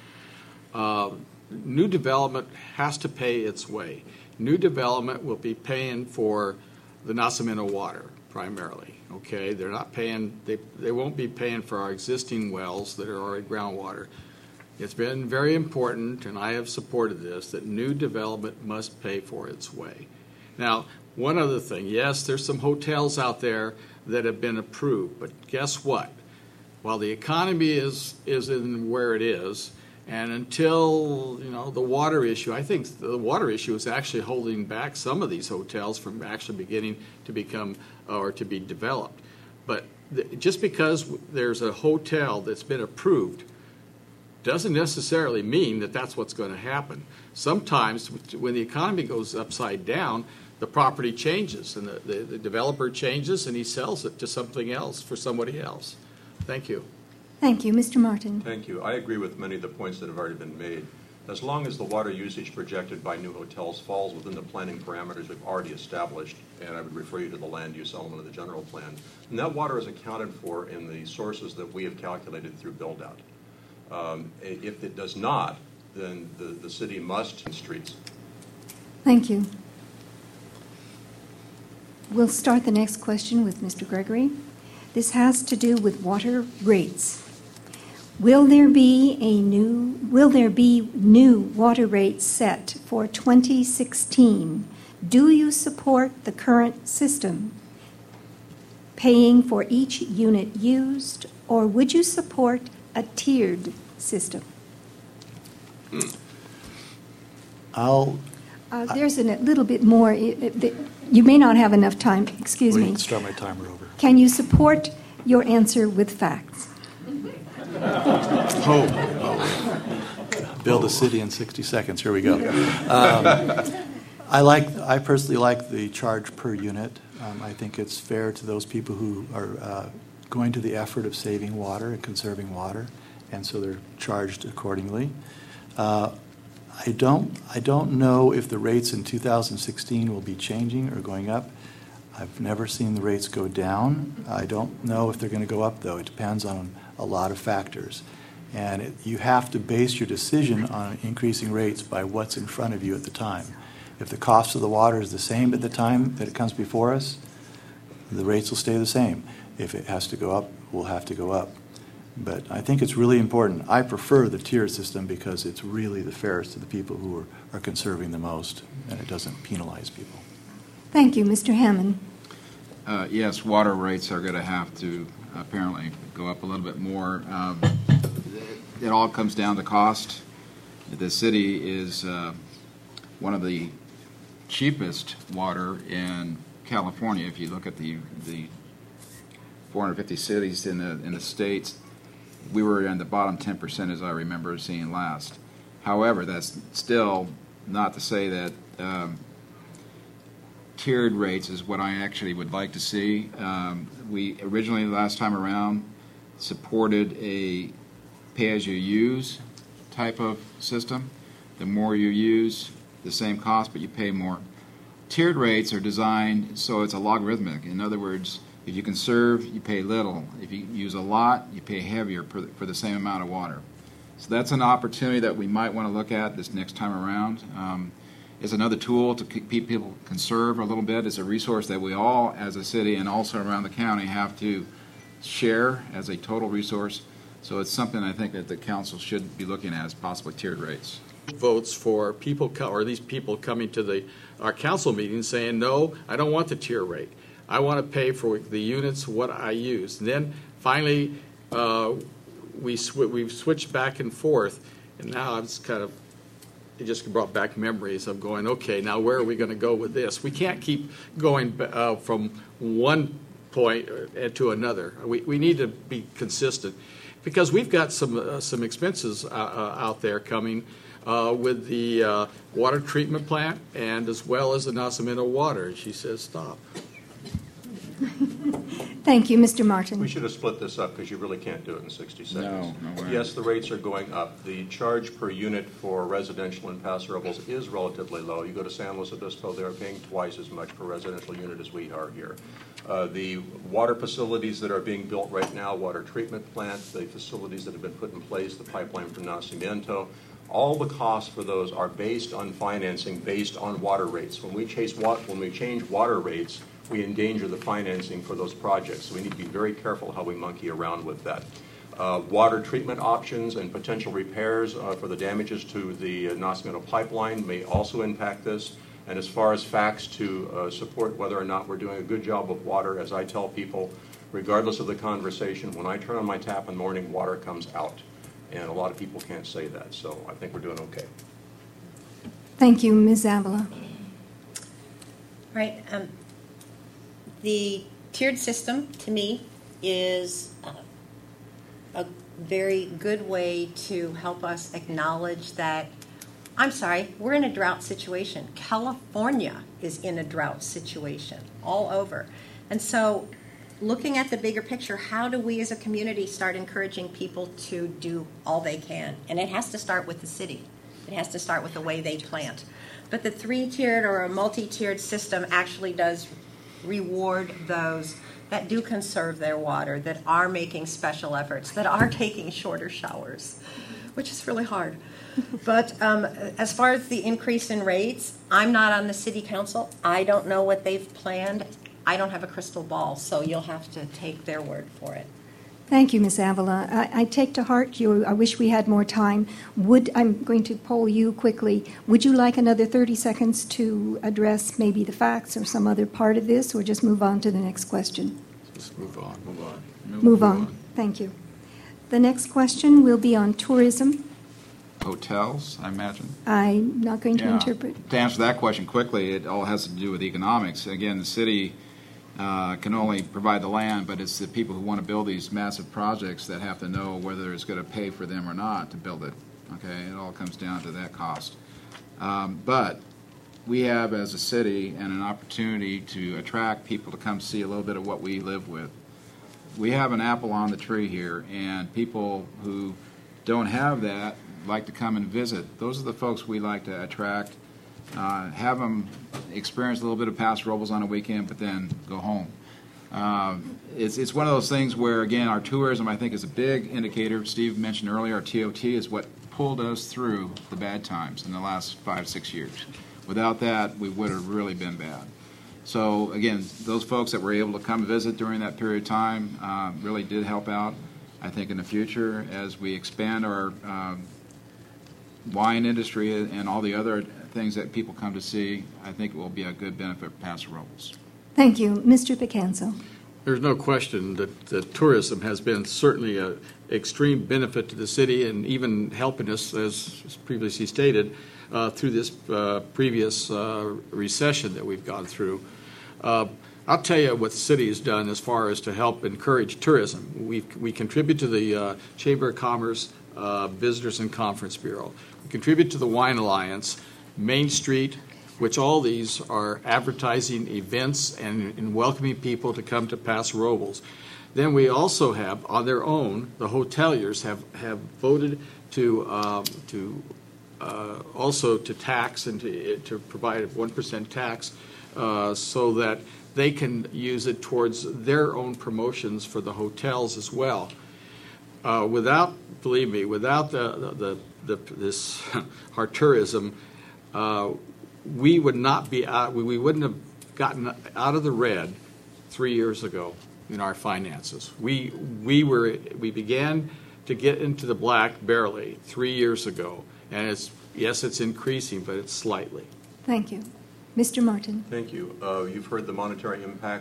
F: New development has to pay its way. New development will be paying for the Nacimiento water primarily. Okay, they're not paying. They won't be paying for our existing wells that are already groundwater. It's been very important, and I have supported this, that new development must pay for its way. Now, one other thing, yes, there's some hotels out there that have been approved, but guess what? While the economy is in where it is, and until, the water issue, I think the water issue is actually holding back some of these hotels from actually beginning to become or to be developed. But just because there's a hotel that's been approved doesn't necessarily mean that that's what's going to happen. Sometimes when the economy goes upside down, the property changes and the developer changes and he sells it to something else for somebody else. Thank you.
A: Thank you. Mr. Martin.
B: Thank you. I agree with many of the points that have already been made. As long as the water usage projected by new hotels falls within the planning parameters we've already established, and I would refer you to the land use element of the general plan, and that water is accounted for in the sources that we have calculated through build-out. If it does not, then the city must in streets.
A: Thank you. We'll start the next question with Mr. Gregory. This has to do with water rates. Will there be new water rates set for 2016? Do you support the current system, paying for each unit used, or would you support a tiered system? There's a little bit more. You may not have enough time. Excuse me.
D: Start my timer over.
A: Can you support your answer with facts?
D: Build a city in 60 seconds. Here we go. I personally like the charge per unit. I think it's fair to those people who are going to the effort of saving water and conserving water, and so they're charged accordingly. I don't know if the rates in 2016 will be changing or going up. I've never seen the rates go down. I don't know if they're going to go up, though. It depends on a lot of factors. And you have to base your decision on increasing rates by what's in front of you at the time. If the cost of the water is the same at the time that it comes before us, the rates will stay the same. If it has to go up, we'll have to go up. But I think it's really important. I prefer the tier system because it's really the fairest to the people who are conserving the most, and it doesn't penalize people.
A: Thank you. Mr. Hammond.
E: Yes, water rates are going to have to apparently go up a little bit more. It all comes down to cost. The city is one of the cheapest water in California. If you look at the 450 cities in the states, we were in the bottom 10%, as I remember seeing last. However, that's still not to say that tiered rates is what I actually would like to see. We originally, last time around, supported a pay-as-you-use type of system. The more you use, the same cost, but you pay more. Tiered rates are designed so it's a logarithmic. In other words, if you conserve, you pay little. If you use a lot, you pay heavier for the same amount of water. So that's an opportunity that we might want to look at this next time around. It's another tool to keep people conserve a little bit. It's a resource that we all, as a city and also around the county, have to share as a total resource. So it's something I think that the council should be looking at as possibly tiered rates.
F: Votes for people, or these people coming to our council meeting saying, no, I don't want the tier rate. I want to pay for the units what I use. And then finally, we've switched back and forth, and now it just brought back memories of going, okay, now where are we going to go with this? We can't keep going from one point to another. We need to be consistent, because we've got some expenses out there coming with the water treatment plant, and as well as the Nacimiento water. And she says, stop.
A: Thank you, Mr. Martin.
B: We should have split this up because you really can't do it in 60 seconds.
E: No way.
B: Yes, the rates are going up. The charge per unit for residential in Paso Robles is relatively low. You go to San Luis Obispo, they're paying twice as much per residential unit as we are here. The water facilities that are being built right now, water treatment plant, the facilities that have been put in place, the pipeline from Nacimiento, all the costs for those are based on financing, based on water rates. When we change water rates, we endanger the financing for those projects. So we need to be very careful how we monkey around with that. Water treatment options and potential repairs for the damages to the Nacimiento pipeline may also impact this. And as far as facts to support whether or not we're doing a good job of water, as I tell people, regardless of the conversation, when I turn on my tap in the morning, water comes out. And a lot of people can't say that. So I think we're doing okay.
A: Thank you, Ms. Avila.
C: Right. The tiered system, to me, is a very good way to help us acknowledge that, I'm sorry, we're in a drought situation. California is in a drought situation all over. And so looking at the bigger picture, how do we as a community start encouraging people to do all they can? And it has to start with the city. It has to start with the way they plant. But the three-tiered or a multi-tiered system actually does reward those that do conserve their water, that are making special efforts, that are taking shorter showers, which is really hard. But as far as the increase in rates, I'm not on the city council. I don't know what they've planned. I don't have a crystal ball, so you'll have to take their word for it.
A: Thank you, Ms. Avila. I take to heart I wish we had more time. I'm going to poll you quickly. Would you like another 30 seconds to address maybe the facts or some other part of this, or just move on to the next question?
F: Just move on.
A: Move on. Thank you. The next question will be on tourism.
E: Hotels, I imagine.
A: I'm not going to interpret.
E: To answer that question quickly, it all has to do with economics. Again, the city can only provide the land, but it's the people who want to build these massive projects that have to know whether it's going to pay for them or not to build it. Okay, it all comes down to that cost. But we have, as a city, and an opportunity to attract people to come see a little bit of what we live with. We have an apple on the tree here, and people who don't have that like to come and visit. Those are the folks we like to attract. Have them experience a little bit of Paso Robles on a weekend, but then go home. It's one of those things where, again, our tourism, I think, is a big indicator. Steve mentioned earlier, our TOT is what pulled us through the bad times in the last 5-6 years. Without that, we would have really been bad. So, again, those folks that were able to come visit during that period of time really did help out. I think in the future, as we expand our wine industry and all the other things that people come to see, I think it will be a good benefit for Paso Robles.
A: Thank you. Mr. Picanso.
F: There's no question that tourism has been certainly an extreme benefit to the city, and even helping us, as previously stated, through this previous recession that we've gone through. I'll tell you what the city has done as far as to help encourage tourism. We contribute to the Chamber of Commerce Visitors and Conference Bureau. We contribute to the Wine Alliance, Main Street, which all these are advertising events and welcoming people to come to Paso Robles. Then we also have, on their own, the hoteliers have voted to also to tax and to provide a 1% tax so that they can use it towards their own promotions for the hotels as well. Believe me, without this our tourism, we would not be out. We wouldn't have gotten out of the red 3 years ago in our finances. We began to get into the black barely 3 years ago, and it's increasing, but it's slightly.
A: Thank you. Mr. Martin.
B: Thank you. You've heard the monetary impact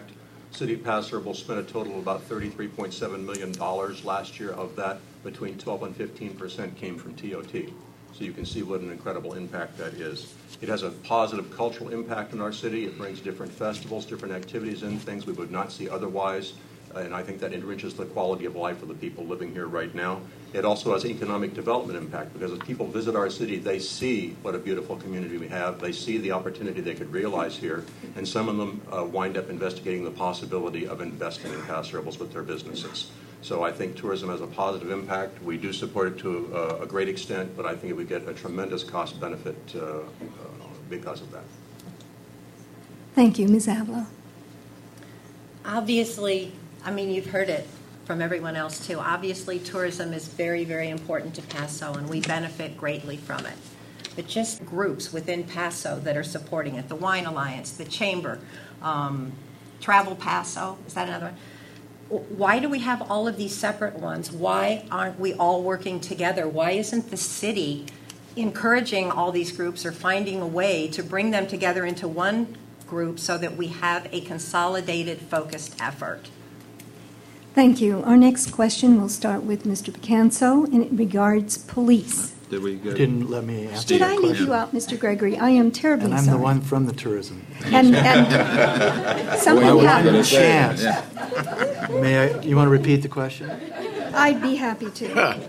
B: City of Paso Robles spent a total of about $33.7 million last year. Of that, between 12 and 15% came from TOT. So you can see what an incredible impact that is. It has a positive cultural impact in our city. It brings different festivals, different activities in, things we would not see otherwise. And I think that enriches the quality of life of the people living here right now. It also has economic development impact, because as people visit our city, they see what a beautiful community we have. They see the opportunity they could realize here, and some of them wind up investigating the possibility of investing in Paso Robles with their businesses. So I think tourism has a positive impact. We do support it to a great extent, but I think we get a tremendous cost benefit because of that.
A: Thank you. Ms. Avila.
C: Obviously, I mean, you've heard it from everyone else too. Obviously, tourism is very, very important to Paso, and we benefit greatly from it. But just groups within Paso that are supporting it, the Wine Alliance, the Chamber, Travel Paso, is that another one? Why do we have all of these separate ones? Why aren't we all working together? Why isn't the city encouraging all these groups or finding a way to bring them together into one group so that we have a consolidated, focused effort?
A: Thank you. Our next question will start with Mr. Picanso, and it regards police.
F: Did we
D: You didn't let me ask
A: Did
D: you a
A: I
D: question.
A: leave you out, Mr. Gregory? I am terribly
D: And I'm
A: sorry.
D: the one from the tourism.
A: And something
D: One
A: happened.
D: chance. May I? You want to repeat the question?
A: I'd be happy to.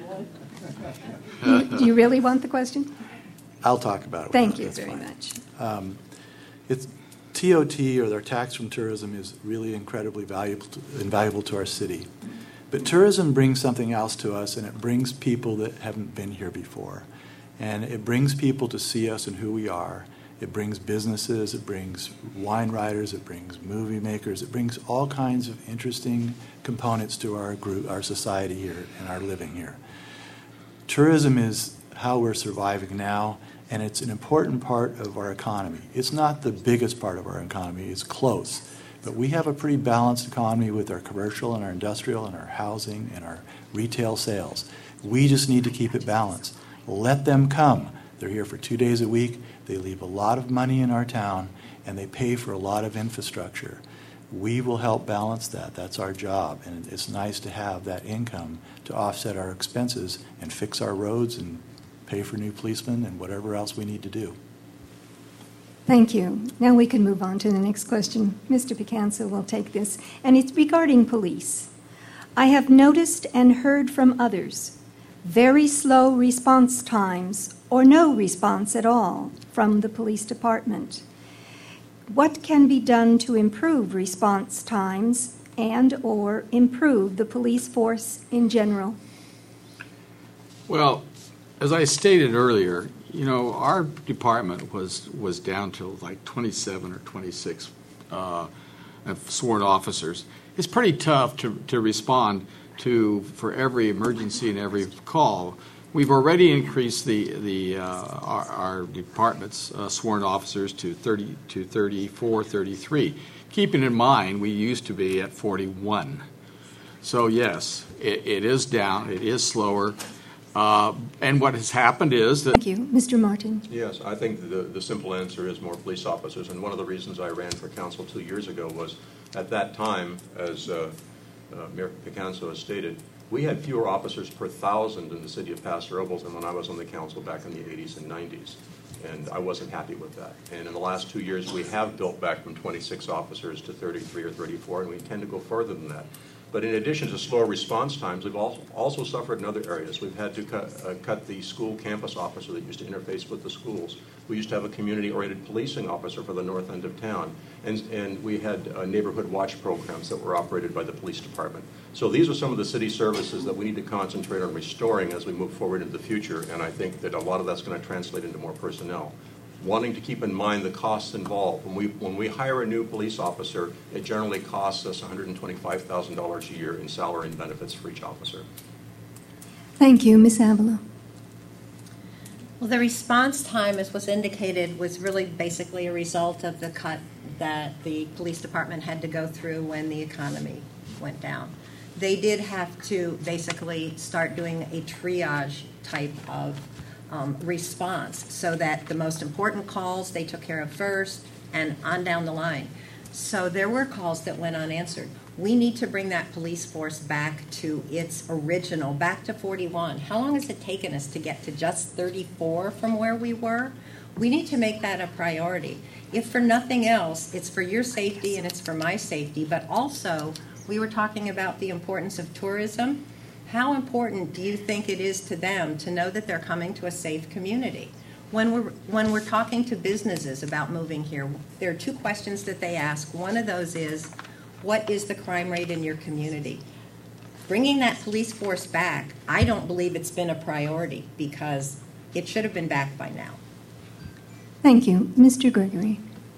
A: Do you really want the question?
D: I'll talk about it.
A: Thank you
D: That's
A: very
D: fine.
A: much.
D: It's TOT, or their tax from tourism, is really incredibly invaluable to our city. But tourism brings something else to us, and it brings people that haven't been here before. And it brings people to see us and who we are. It brings businesses, it brings wine riders, it brings movie makers, it brings all kinds of interesting components to our group, our society here, and our living here. Tourism is how we're surviving now, and it's an important part of our economy. It's not the biggest part of our economy, it's close. But we have a pretty balanced economy with our commercial and our industrial and our housing and our retail sales. We just need to keep it balanced. Let them come. They're here for 2 days a week. They leave a lot of money in our town, and they pay for a lot of infrastructure. We will help balance that. That's our job, and it's nice to have that income to offset our expenses and fix our roads and pay for new policemen and whatever else we need to do.
A: Thank you. Now we can move on to the next question. Mr. Picanso will take this, and it's regarding police. I have noticed and heard from others very slow response times or no response at all from the police department. What can be done to improve response times and or improve the police force in general?
F: Well, as I stated earlier, you know, our department was down to like 27 or 26 sworn officers. It's pretty tough to respond to for every emergency and every call. We've already increased our department's sworn officers to 34, 33. Keeping in mind, we used to be at 41. So yes, it is down. It is slower. And what has happened is that...
A: Thank you. Mr. Martin.
B: Yes, I think the simple answer is more police officers. And one of the reasons I ran for council 2 years ago was, at that time, as Mayor Picanso has stated, we had fewer officers per 1,000 in the city of Paso Robles than when I was on the council back in the 80s and 90s. And I wasn't happy with that. And in the last 2 years, we have built back from 26 officers to 33 or 34, and we intend to go further than that. But in addition to slower response times, we've also suffered in other areas. We've had to cut the school campus officer that used to interface with the schools. We used to have a community-oriented policing officer for the north end of town. And we had neighborhood watch programs that were operated by the police department. So these are some of the city services that we need to concentrate on restoring as we move forward into the future. And I think that a lot of that's going to translate into more personnel. Wanting to keep in mind the costs involved. When we hire a new police officer, it generally costs us $125,000 a year in salary and benefits for each officer.
A: Thank you. Ms. Avila.
C: Well, the response time, as was indicated, was really basically a result of the cut that the police department had to go through when the economy went down. They did have to basically start doing a triage type of response so that the most important calls they took care of first and on down the line. So there were calls that went unanswered. We need to bring that police force back to its original, back to 41. How long has it taken us to get to just 34 from where we were? We need to make that a priority. If for nothing else, it's for your safety and it's for my safety, but also we were talking about the importance of tourism. How important do you think it is to them to know that they're coming to a safe community? When we're talking to businesses about moving here, there are two questions that they ask. One of those is, what is the crime rate in your community? Bringing that police force back, I don't believe it's been a priority because it should have been back by now.
A: Thank you. Mr. Gregory.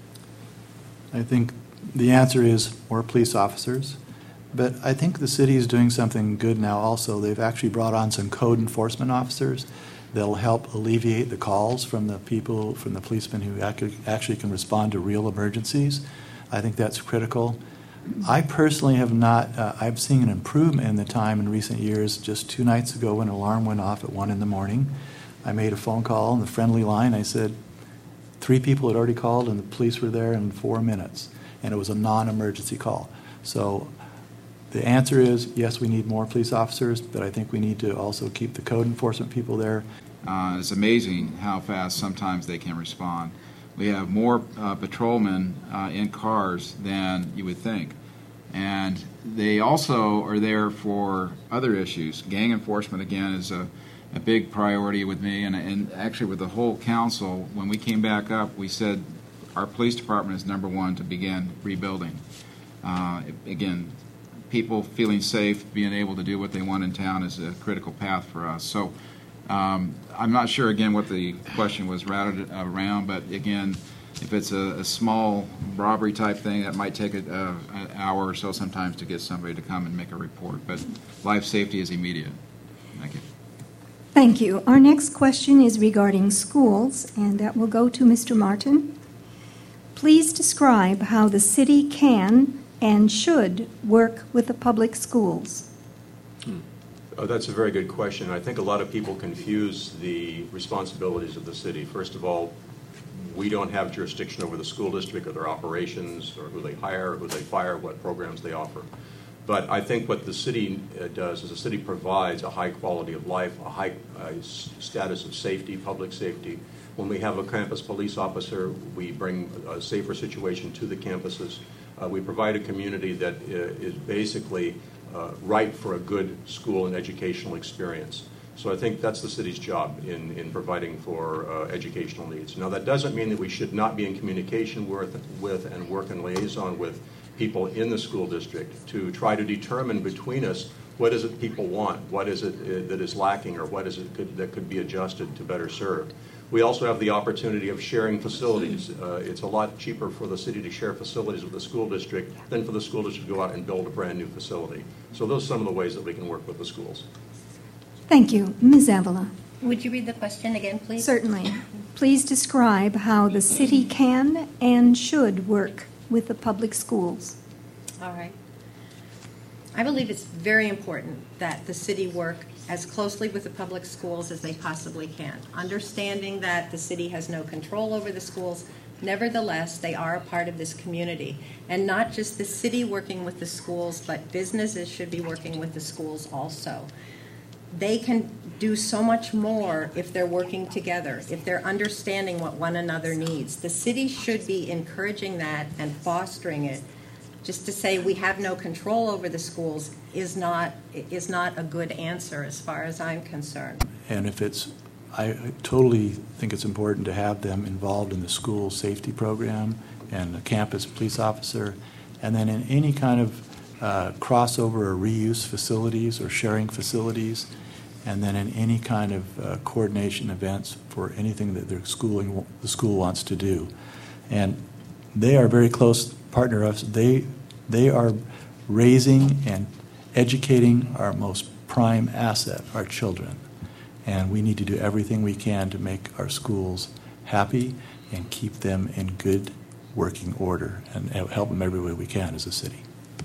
D: I think the answer is more police officers. But I think the city is doing something good now also. They've actually brought on some code enforcement officers. They'll help alleviate the calls from the people, from the policemen who actually can respond to real emergencies. I think that's critical. I personally have not, I've seen an improvement in the time in recent years. Just 2 nights ago when an alarm went off at 1 in the morning, I made a phone call on the friendly line. I said 3 people had already called and the police were there in 4 minutes. And it was a non-emergency call. So the answer is, yes, we need more police officers, but I think we need to also keep the code enforcement people there.
E: It's amazing how fast sometimes they can respond. We have more patrolmen in cars than you would think. And they also are there for other issues. Gang enforcement, again, is a big priority with me, and actually with the whole council. When we came back up, we said our police department is number one to begin rebuilding. Again, people feeling safe, being able to do what they want in town is a critical path for us. So I'm not sure, again, what the question was routed around, but again, if it's a small robbery type thing, that might take an hour or so sometimes to get somebody to come and make a report. But life safety is immediate. Thank you.
A: Thank you. Our next question is regarding schools, and that will go to Mr. Martin. Please describe how the city can and should work with the public schools.
B: That's a very good question. I think a lot of people confuse the responsibilities of the city. First of all, we don't have jurisdiction over the school district or their operations or who they hire, who they fire, what programs they offer. But I think what the city does is the city provides a high quality of life, a high status of safety, public safety. When we have a campus police officer, we bring a safer situation to the campuses. We provide a community that is basically ripe for a good school and educational experience. So I think that's the city's job in providing for educational needs. Now, that doesn't mean that we should not be in communication with and work in liaison with people in the school district to try to determine between us what is it people want, what is it that is lacking, or what is it that could be adjusted to better serve. We also have the opportunity of sharing facilities. It's a lot cheaper for the city to share facilities with the school district than for the school district to go out and build a brand new facility. So those are some of the ways that we can work with the schools.
A: Thank you. Ms. Avila.
C: Would you read the question again, please?
A: Certainly. Please describe how the city can and should work with the public schools.
C: All right. I believe it's very important that the city work as closely with the public schools as they possibly can, understanding that the city has no control over the schools. Nevertheless, they are a part of this community. And not just the city working with the schools, but businesses should be working with the schools also. They can do so much more if they're working together, if they're understanding what one another needs. The city should be encouraging that and fostering it. Just to say we have no control over the schools is not a good answer as far as I'm concerned.
D: And I totally think it's important to have them involved in the school safety program and the campus police officer, and then in any kind of crossover or reuse facilities or sharing facilities, and then in any kind of coordination events for anything that the school wants to do. And they are a very close partner of us. They are raising and educating our most prime asset, our children. And we need to do everything we can to make our schools happy and keep them in good working order and help them every way we can as a city.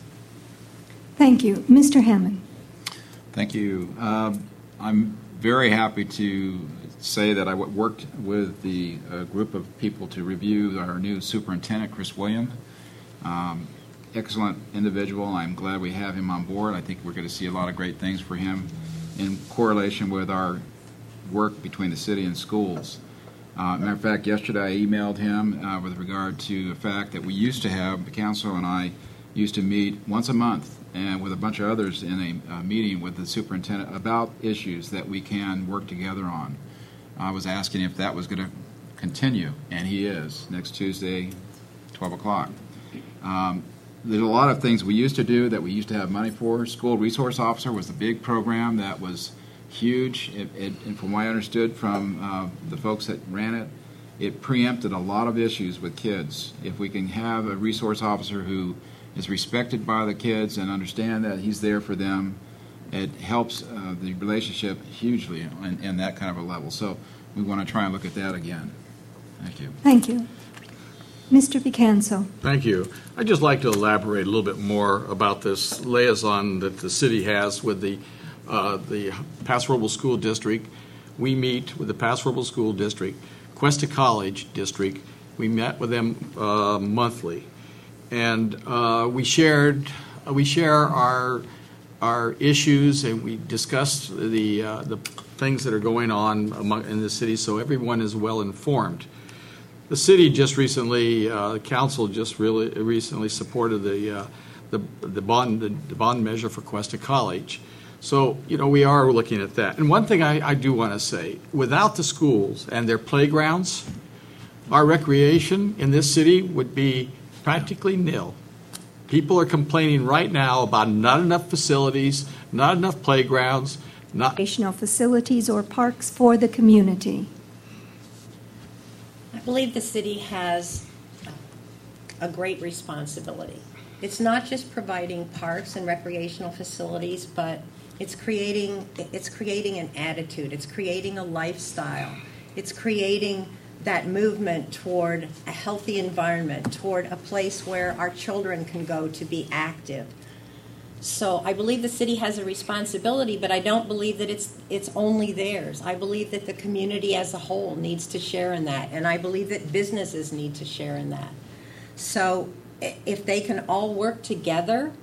A: Thank you. Mr. Hammond.
E: Thank you. I'm very happy to say that I worked with the group of people to review our new superintendent, Chris Williams. Excellent individual. I'm glad we have him on board. I think we're going to see a lot of great things for him in correlation with our work between the city and schools. Matter of fact, yesterday I emailed him with regard to the fact that we used to have, the council and I used to meet once a month and with a bunch of others in a meeting with the superintendent about issues that we can work together on. I was asking if that was going to continue, and he is, next Tuesday, 12 o'clock. There's a lot of things we used to do that we used to have money for. School Resource Officer was a big program that was huge. And from what I understood from the folks that ran it, it preempted a lot of issues with kids. If we can have a resource officer who is respected by the kids and understand that he's there for them, it helps the relationship hugely in that kind of a level. So we want to try and look at that again. Thank you. Thank you.
A: Mr. Picanso.
F: Thank you. I'd just like to elaborate a little bit more about this liaison that the city has with the Paso Robles School District. We meet with the Paso Robles School District, Cuesta College District. We met with them monthly, and we share our issues, and we discuss the things that are going on in the city, so everyone is well informed. The city just recently, the council just really recently supported the bond measure for Cuesta College. So, we are looking at that. And one thing I do want to say, without the schools and their playgrounds, our recreation in this city would be practically nil. People are complaining right now about not enough facilities, not enough playgrounds, not
A: Recreational facilities or parks for the community.
C: I believe the city has a great responsibility. It's not just providing parks and recreational facilities, but it's creating an attitude. It's creating a lifestyle. It's creating that movement toward a healthy environment, toward a place where our children can go to be active. So I believe the city has a responsibility, but I don't believe that it's only theirs. I believe that the community as a whole needs to share in that, and I believe that businesses need to share in that. So if they can all work together,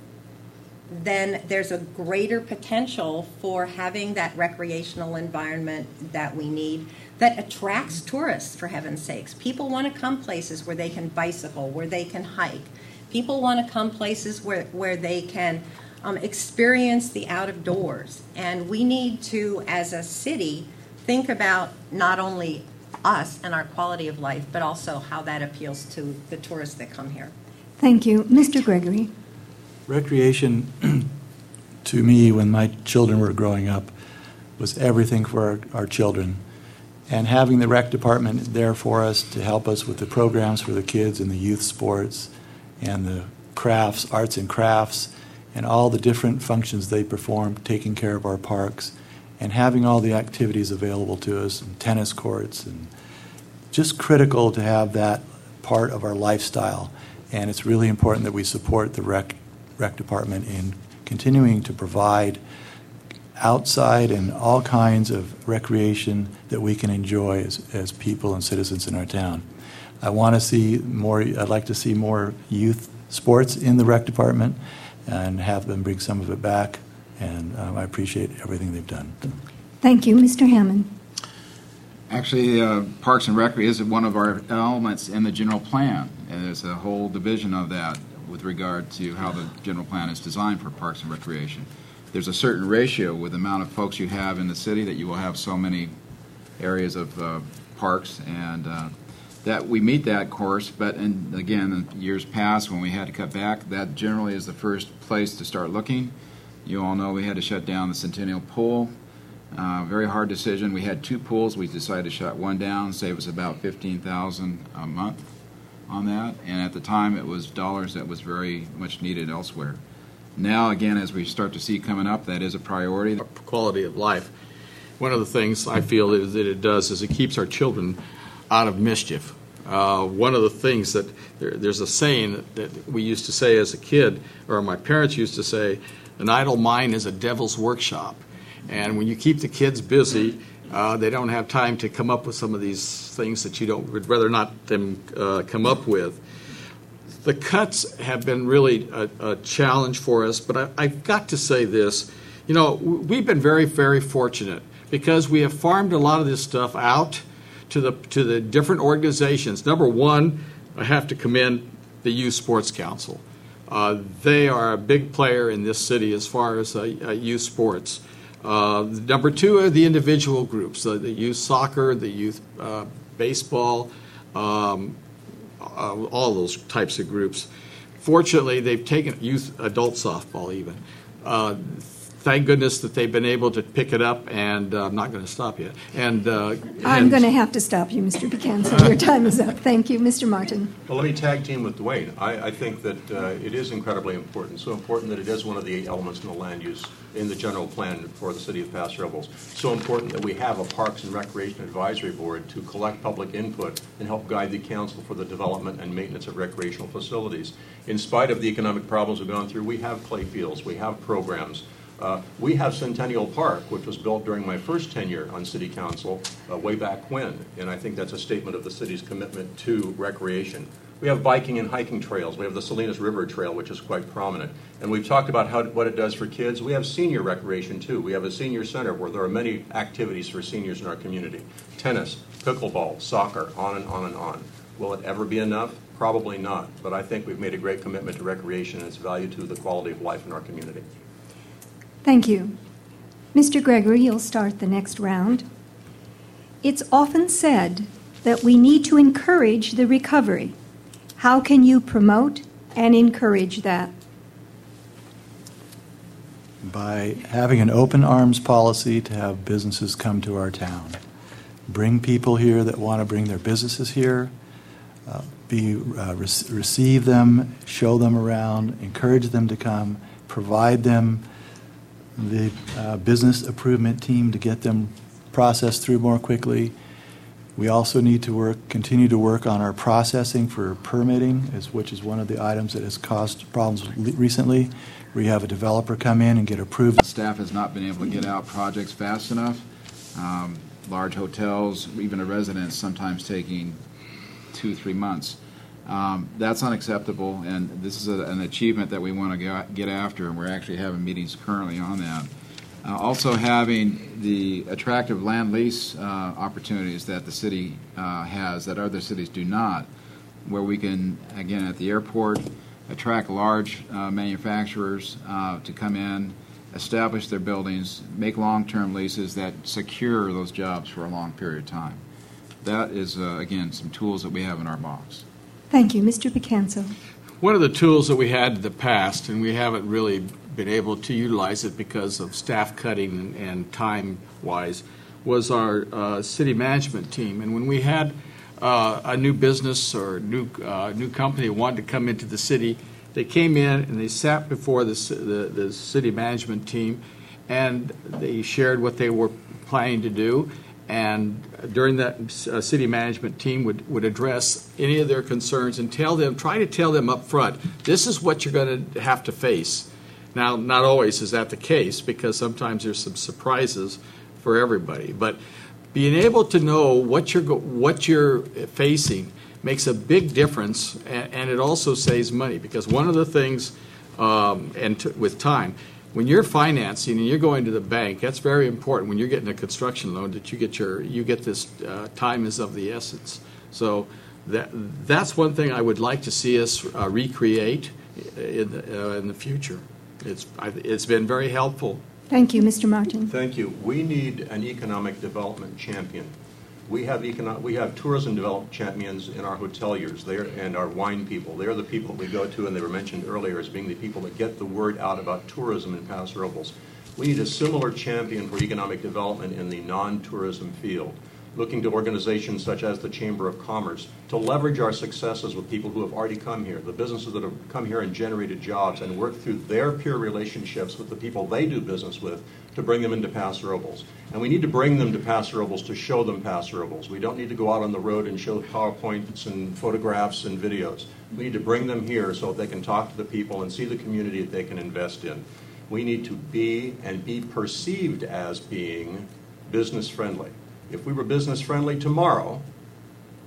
C: then there's a greater potential for having that recreational environment that we need that attracts tourists, for heaven's sakes. People want to come places where they can bicycle, where they can hike. People want to come places where they can experience the out of doors. And we need to, as a city, think about not only us and our quality of life, but also how that appeals to the tourists that come here.
A: Thank you. Mr. Gregory.
D: Recreation, to me, when my children were growing up, was everything for our children. And having the rec department there for us to help us with the programs for the kids and the youth sports and the crafts, arts and crafts, and all the different functions they perform, taking care of our parks, and having all the activities available to us, and tennis courts, and just critical to have that part of our lifestyle. And it's really important that we support the rec department in continuing to provide outside and all kinds of recreation that we can enjoy as people and citizens in our town. I want to see more. I'd like to see more youth sports in the rec department and have them bring some of it back. And I appreciate everything they've done.
A: Thank you. Mr. Hammond.
E: Actually, Parks and Rec is one of our elements in the general plan. And there's a whole division of that with regard to how the general plan is designed for Parks and Recreation. There's a certain ratio with the amount of folks you have in the city that you will have so many areas of parks, and that we meet that course. But again, in years past when we had to cut back, that generally is the first place to start looking. You all know we had to shut down the Centennial Pool. Very hard decision. We had two pools. We decided to shut one down, save us about $15,000 a month on that. And at the time, it was dollars that was very much needed elsewhere. Now, again, as we start to see coming up, that is a priority.
F: quality of life. One of the things I feel that it does is it keeps our children out of mischief. One of the things that there's a saying that we used to say as a kid, or my parents used to say, an idle mind is a devil's workshop. And when you keep the kids busy, they don't have time to come up with some of these things that would rather not them come up with. The cuts have been really a challenge for us, but I've got to say this. You know, we've been very, very fortunate because we have farmed a lot of this stuff out to the different organizations. Number one, I have to commend the Youth Sports Council. They are a big player in this city as far as youth sports. Number two are the individual groups, the youth soccer, the youth baseball, all those types of groups. Fortunately, they've taken youth adult softball even. Thank goodness that they've been able to pick it up, and I'm not going to stop you. I'm
A: going to have to stop you, Mr. Picanso. Your time is up. Thank you. Mr. Martin.
B: Well, let me tag team with Dwayne. I think that it is incredibly important, so important that it is one of the 8 elements in the land use in the general plan for the city of Paso Robles. So important that we have a Parks and Recreation Advisory Board to collect public input and help guide the council for the development and maintenance of recreational facilities. In spite of the economic problems we've gone through, we have play fields, we have programs. We have Centennial Park, which was built during my first tenure on City Council way back when, and I think that's a statement of the city's commitment to recreation. We have biking and hiking trails. We have the Salinas River Trail, which is quite prominent. And we've talked about what it does for kids. We have senior recreation, too. We have a senior center where there are many activities for seniors in our community. Tennis, pickleball, soccer, on and on and on. Will it ever be enough? Probably not. But I think we've made a great commitment to recreation and its value to the quality of life in our community.
A: Thank you. Mr. Gregory, you'll start the next round. It's often said that we need to encourage the recovery. How can you promote and encourage that?
D: By having an open arms policy to have businesses come to our town. Bring people here that want to bring their businesses here. Receive them, show them around, encourage them to come, provide them the business improvement team to get them processed through more quickly. We also need to continue to work on our processing for permitting, which is one of the items that has caused problems recently, where you have a developer come in and get approved.
E: Staff has not been able to get out projects fast enough. Large hotels, even a residence, sometimes taking 2-3 months. That's unacceptable, and this is an achievement that we want to get after, and we're actually having meetings currently on that. Also having the attractive land lease opportunities that the city has that other cities do not, where we can, again, at the airport, attract large manufacturers to come in, establish their buildings, make long-term leases that secure those jobs for a long period of time. That is, again, some tools that we have in our box.
A: Thank you. Mr. Picanso.
F: One of the tools that we had in the past, and we haven't really been able to utilize it because of staff cutting and time-wise, was our city management team. And when we had a new business or new company wanted to come into the city, they came in and they sat before the city management team, and they shared what they were planning to do. And during that, city management team would address any of their concerns and try to tell them up front, this is what you're going to have to face. Now, not always is that the case, because sometimes there's some surprises for everybody. But being able to know what you're facing makes a big difference, and it also saves money. Because one of the things, with time, when you're financing and you're going to the bank, that's very important when you're getting a construction loan that you get this time is of the essence. So that's one thing I would like to see us recreate in the future. It's been very helpful.
A: Thank you, Mr. Martin.
B: Thank you. We need an economic development champion. We have tourism development champions in our hoteliers and our wine people. They're the people we go to, and they were mentioned earlier as being the people that get the word out about tourism in Paso Robles. We need a similar champion for economic development in the non-tourism field, looking to organizations such as the Chamber of Commerce to leverage our successes with people who have already come here, the businesses that have come here and generated jobs, and work through their peer relationships with the people they do business with to bring them into Paso Robles. And we need to bring them to Paso Robles to show them Paso Robles. We don't need to go out on the road and show PowerPoints and photographs and videos. We need to bring them here so that they can talk to the people and see the community that they can invest in. We need to be perceived as being business friendly. If we were business friendly tomorrow,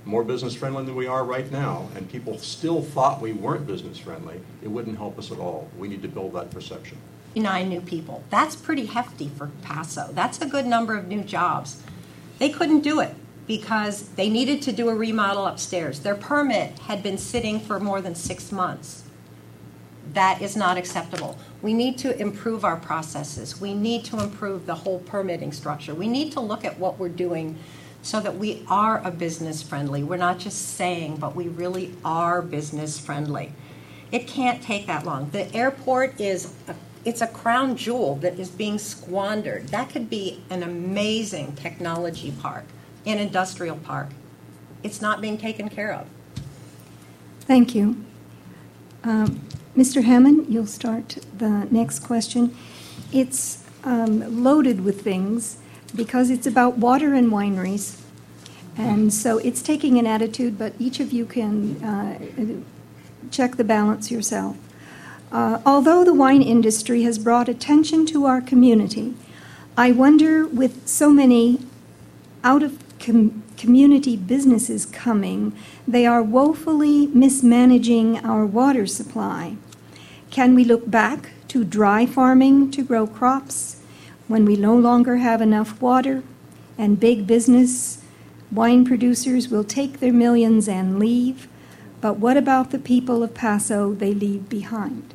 B: more business friendly than we are right now, and people still thought we weren't business friendly, it wouldn't help us at all. We need to build that perception.
C: 9 new people. That's pretty hefty for Paso. That's a good number of new jobs. They couldn't do it because they needed to do a remodel upstairs. Their permit had been sitting for more than 6 months. That is not acceptable. We need to improve our processes. We need to improve the whole permitting structure. We need to look at what we're doing so that we are a business friendly. We're not just saying, but we really are business friendly. It can't take that long. The airport it's a crown jewel that is being squandered. That could be an amazing technology park, an industrial park. It's not being taken care of.
A: Thank you. Mr. Hammond, you'll start the next question. It's loaded with things because it's about water and wineries. And so it's taking an attitude, but each of you can check the balance yourself. Although the wine industry has brought attention to our community, I wonder, with so many out-of-community businesses coming, they are woefully mismanaging our water supply. Can we look back to dry farming to grow crops when we no longer have enough water, and big business wine producers will take their millions and leave? But what about the people of Paso they leave behind?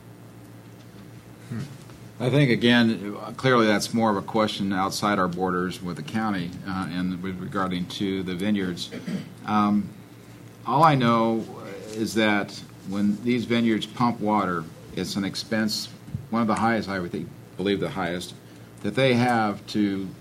E: I think, again, clearly that's more of a question outside our borders with the county and regarding to the vineyards. All I know is that when these vineyards pump water, it's an expense, one of the highest, I would believe the highest, that they have to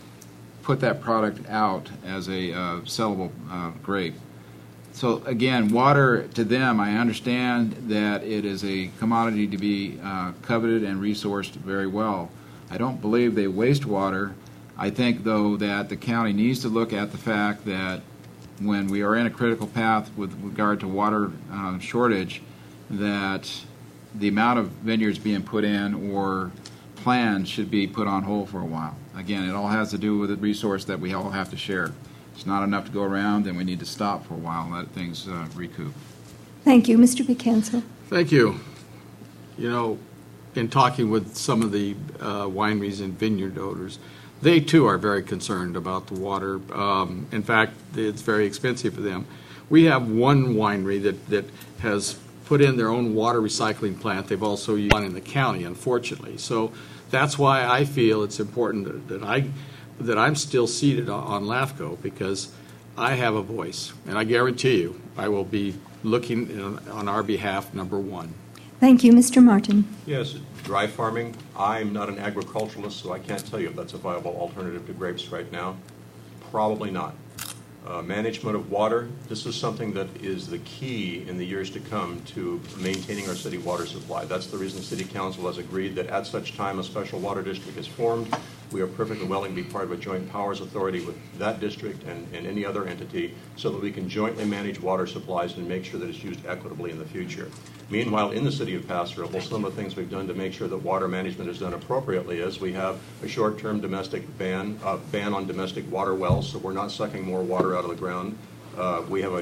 E: put that product out as a sellable grape. So again, water to them, I understand that it is a commodity to be coveted and resourced very well. I don't believe they waste water. I think, though, that the county needs to look at the fact that when we are in a critical path with regard to water shortage, that the amount of vineyards being put in or planned should be put on hold for a while. Again, it all has to do with the resource that we all have to share. It's not enough to go around, and we need to stop for a while and let things recoup.
A: Thank you. Mr. Picanso.
F: Thank you. You know, in talking with some of the wineries and vineyard owners, they too are very concerned about the water. In fact, it's very expensive for them. We have one winery that has put in their own water recycling plant. They've also used one in the county, unfortunately. So that's why I feel it's important that I'm still seated on LAFCO, because I have a voice, and I guarantee you I will be looking on our behalf, number one.
A: Thank you. Mr. Martin.
B: Yes, dry farming. I'm not an agriculturalist, so I can't tell you if that's a viable alternative to grapes right now. Probably not. Management of water, this is something that is the key in the years to come to maintaining our city water supply. That's the reason City Council has agreed that at such time a special water district is formed, we are perfectly willing to be part of a joint powers authority with that district and any other entity so that we can jointly manage water supplies and make sure that it's used equitably in the future. Meanwhile, in the city of Paso Robles, some of the things we've done to make sure that water management is done appropriately is we have a short-term domestic ban on domestic water wells, so we're not sucking more water out of the ground. We have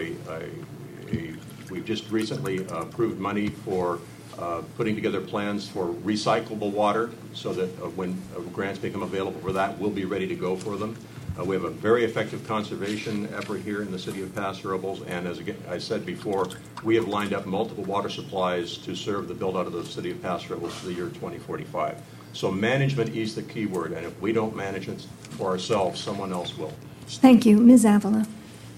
B: we've just recently approved money for putting together plans for recyclable water so that when grants become available for that, we'll be ready to go for them. We have a very effective conservation effort here in the city of Paso Robles, and as I said before, we have lined up multiple water supplies to serve the build-out of the city of Paso Robles for the year 2045. So management is the key word, and if we don't manage it for ourselves, someone else will.
A: Thank you. Ms. Avila.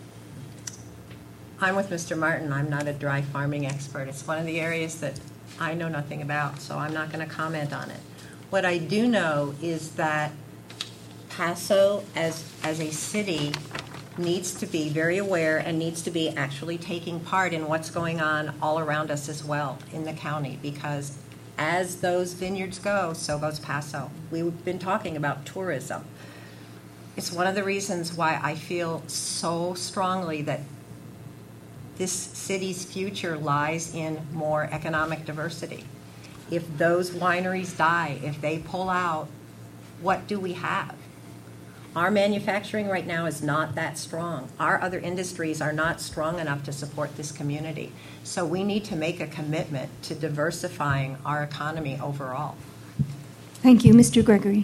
C: I'm with Mr. Martin. I'm not a dry farming expert. It's one of the areas that I know nothing about, so I'm not going to comment on it. What I do know is that Paso, as a city, needs to be very aware and needs to be actually taking part in what's going on all around us as well in the county, because as those vineyards go, so goes Paso. We've been talking about tourism. It's one of the reasons why I feel so strongly that this city's future lies in more economic diversity. If those wineries die, if they pull out, what do we have? Our manufacturing right now is not that strong. Our other industries are not strong enough to support this community. So we need to make a commitment to diversifying our economy overall.
A: Thank you. Mr. Gregory.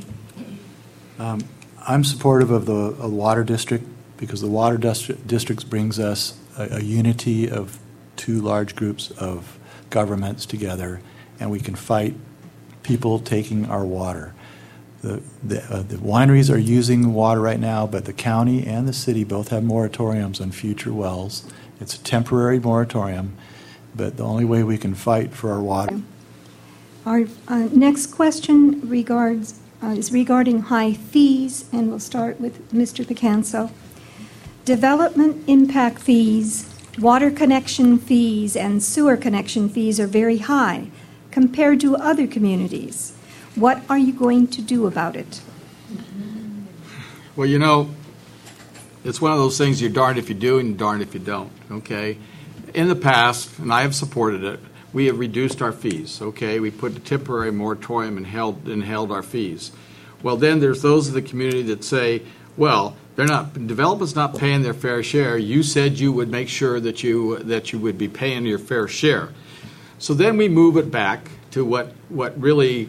D: I'm supportive of the water district because the water districts brings us a unity of two large groups of governments together, and we can fight people taking our water. The wineries are using water right now, but the county and the city both have moratoriums on future wells. It's a temporary moratorium, but the only way we can fight for our water.
A: Our next question is regarding high fees, and we'll start with Mr. Picanso. Development impact fees, water connection fees, and sewer connection fees are very high compared to other communities. What are you going to do about it?
F: Well, you know, it's one of those things you're darned if you do and you're darned if you don't, okay? In the past, and I have supported it, we have reduced our fees, okay? We put a temporary moratorium and held our fees. Well, then there's those of the community that say, well, developers not paying their fair share. You said you would make sure that you would be paying your fair share. So then we move it back to what really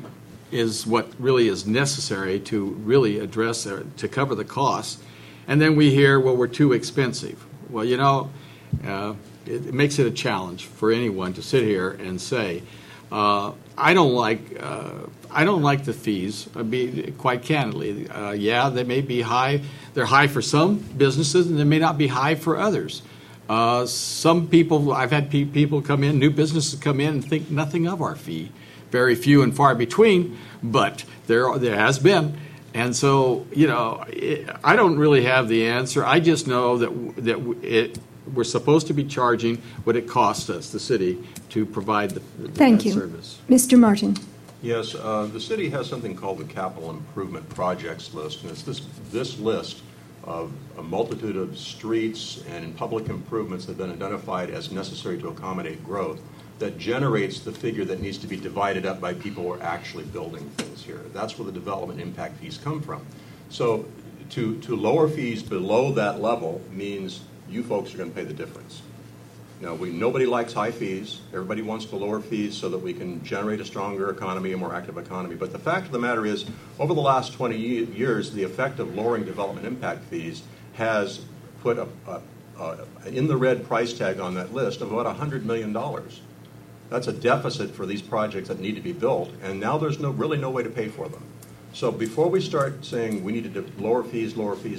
F: is necessary to really address to cover the costs. And then we hear, well, we're too expensive. Well, you know, it makes it a challenge for anyone to sit here and say, I don't like the fees. I mean, quite candidly, yeah, they may be high. They're high for some businesses, and they may not be high for others. Some people, I've had people come in, new businesses come in and think nothing of our fee. Very few and far between, but there has been. And so, you know, I don't really have the answer. I just know that we're supposed to be charging what it costs us, the city, to provide the
A: Thank you.
F: Service.
A: Mr. Martin.
B: Yes, the city has something called the Capital Improvement Projects List, and it's this list of a multitude of streets and public improvements that have been identified as necessary to accommodate growth that generates the figure that needs to be divided up by people who are actually building things here. That's where the development impact fees come from. So to lower fees below that level means you folks are going to pay the difference. Now, nobody likes high fees. Everybody wants to lower fees so that we can generate a stronger economy, a more active economy. But the fact of the matter is, over the last 20 years, the effect of lowering development impact fees has put in the red price tag on that list of about $100 million. That's a deficit for these projects that need to be built, and now there's really no way to pay for them. So before we start saying we need to lower fees,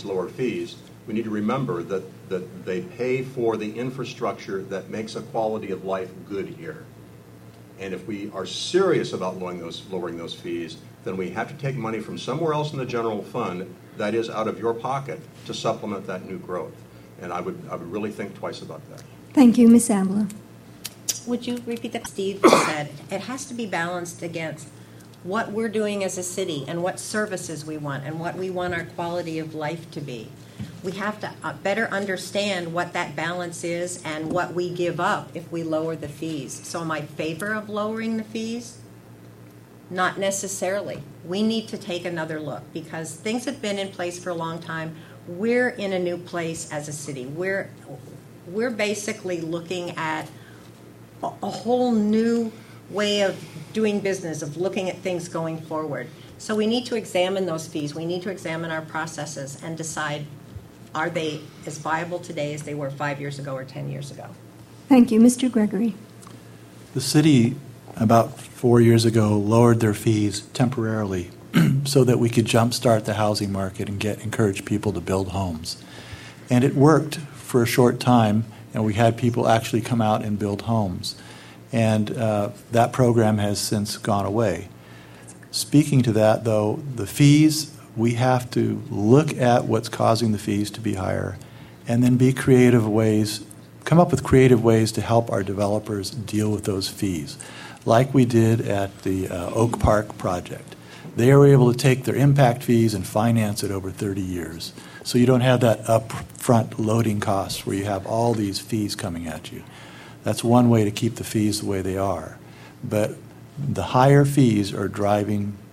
B: we need to remember that they pay for the infrastructure that makes a quality of life good here. And if we are serious about lowering those fees, then we have to take money from somewhere else in the general fund, that is out of your pocket, to supplement that new growth. And I would really think twice about that.
A: Thank you, Ms. Ambler.
C: Would you repeat that? Steve said it has to be balanced against what we're doing as a city and what services we want and what we want our quality of life to be. We have to better understand what that balance is and what we give up if we lower the fees. So am I in favor of lowering the fees? Not necessarily. We need to take another look because things have been in place for a long time. We're in a new place as a city. We're basically looking at a whole new way of doing business, of looking at things going forward. So we need to examine those fees. We need to examine our processes and decide, are they as viable today as they were 5 years ago or 10 years ago?
A: Thank you. Mr. Gregory.
D: The city, about 4 years ago, lowered their fees temporarily so that we could jumpstart the housing market and encourage people to build homes. And it worked for a short time, and we had people actually come out and build homes. And that program has since gone away. Speaking to that, though, the fees, we have to look at what's causing the fees to be higher and then come up with creative ways to help our developers deal with those fees, like we did at the Oak Park project. They were able to take their impact fees and finance it over 30 years. So you don't have that upfront loading costs where you have all these fees coming at you. That's one way to keep the fees the way they are. But the higher fees are driving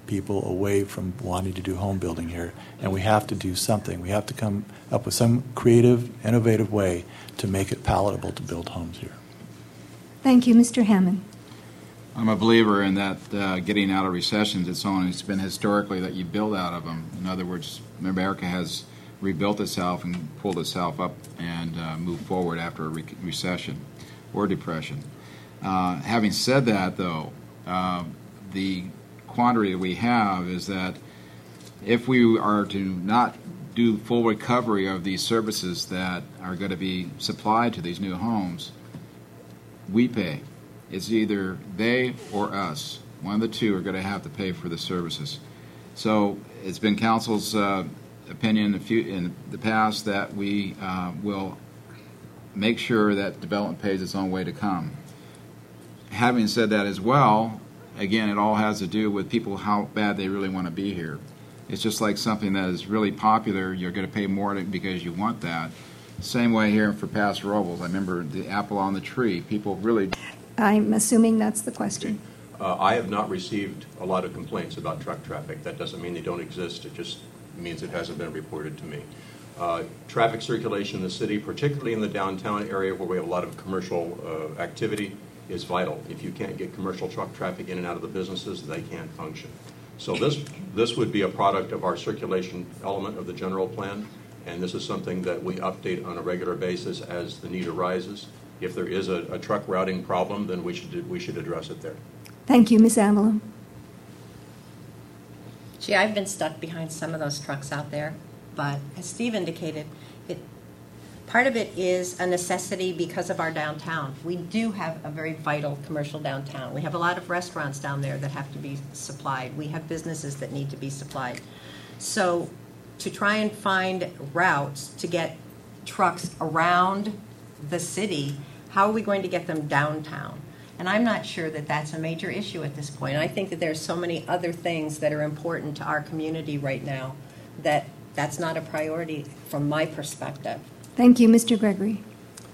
D: people away from wanting to do home building here, and we have to do something. We have to come up with some creative, innovative way to make it palatable to build homes here.
A: Thank you, Mr. Hammond.
E: I'm a believer in that getting out of recessions, it's been historically that you build out of them. In other words, America has rebuilt itself and pulled itself up and moved forward after a recession or depression. Having said that, though, the quandary that we have is that if we are to not do full recovery of these services that are going to be supplied to these new homes, we pay. It's either they or us. One of the two are going to have to pay for the services. So it's been council's opinion in the past that we will make sure that development pays its own way to come. Having said that as well, again, it all has to do with people, how bad they really want to be here. It's just like something that is really popular, you're going to pay more because you want that. Same way here for Paso Robles. I remember the apple on the tree. People really...
A: I'm assuming that's the question.
B: I have not received a lot of complaints about truck traffic. That doesn't mean they don't exist. It just means it hasn't been reported to me. Traffic circulation in the city, particularly in the downtown area where we have a lot of commercial activity, is vital. If you can't get commercial truck traffic in and out of the businesses, they can't function. So this would be a product of our circulation element of the general plan, and this is something that we update on a regular basis as the need arises. If there is a truck routing problem, then we should address it there.
A: Thank you, Ms. Avila.
C: Gee, I've been stuck behind some of those trucks out there, but as Steve indicated, part of it is a necessity because of our downtown. We do have a very vital commercial downtown. We have a lot of restaurants down there that have to be supplied. We have businesses that need to be supplied. So to try and find routes to get trucks around the city, how are we going to get them downtown? And I'm not sure that that's a major issue at this point. I think that there's so many other things that are important to our community right now that that's not a priority from my perspective.
A: Thank you, Mr. Gregory.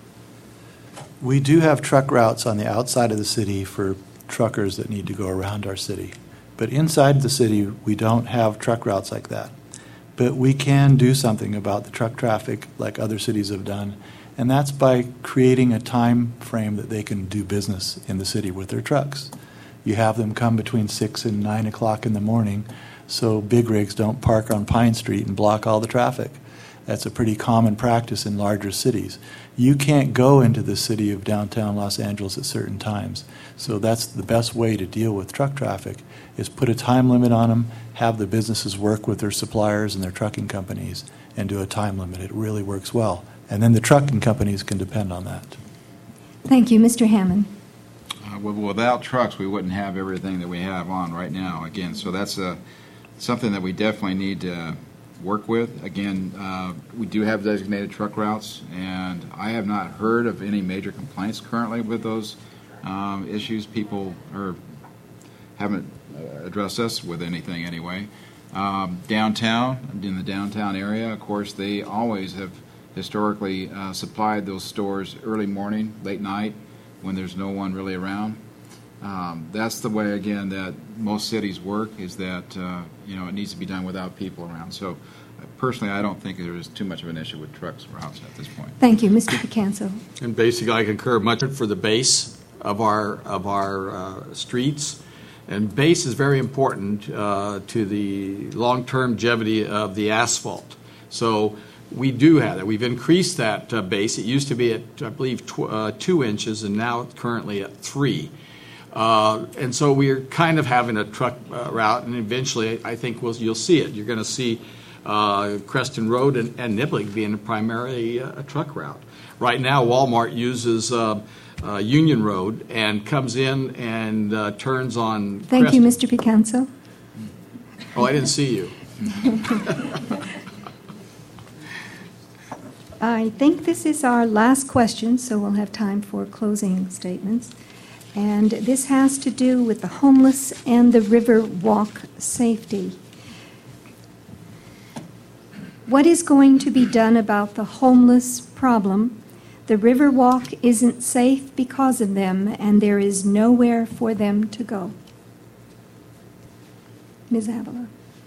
D: We do have truck routes on the outside of the city for truckers that need to go around our city. But inside the city, we don't have truck routes like that. But we can do something about the truck traffic like other cities have done, and that's by creating a time frame that they can do business in the city with their trucks. You have them come between 6 and 9 o'clock in the morning so big rigs don't park on Pine Street and block all the traffic. That's a pretty common practice in larger cities. You can't go into the city of downtown Los Angeles at certain times. So that's the best way to deal with truck traffic, is put a time limit on them, have the businesses work with their suppliers and their trucking companies, and do a time limit. It really works well. And then the trucking companies can depend on that.
A: Thank you, Mr. Hammond.
E: Without trucks, we wouldn't have everything that we have on right now. Again, so that's something that we definitely need to work with. Again, we do have designated truck routes, and I have not heard of any major complaints currently with those issues. People haven't addressed us with anything anyway. Downtown, in the downtown area, of course, they always have historically supplied those stores early morning, late night, when there's no one really around. That's the way, again, that most cities work, is that it needs to be done without people around. So personally, I don't think there is too much of an issue with trucks routes at this point.
A: Thank you, Mr. Picanso.
F: And basically, I concur much for the base of our streets. And base is very important to the long-term longevity of the asphalt. So we do have that. We've increased that base. It used to be at, I believe, 2 inches, and now it's currently at 3. And so we're kind of having a truck route, and eventually I think you'll see it. You're going to see Creston Road and Niblick being primarily a truck route. Right now, Walmart uses Union Road and comes in and turns on
A: Thank you, Mr. Picanso.
F: Oh, I didn't see you.
A: I think this is our last question, so we'll have time for closing statements. And this has to do with the homeless and the river walk safety. What is going to be done about the homeless problem? The river walk isn't safe because of them, and there is nowhere for them to go. Ms. Avila.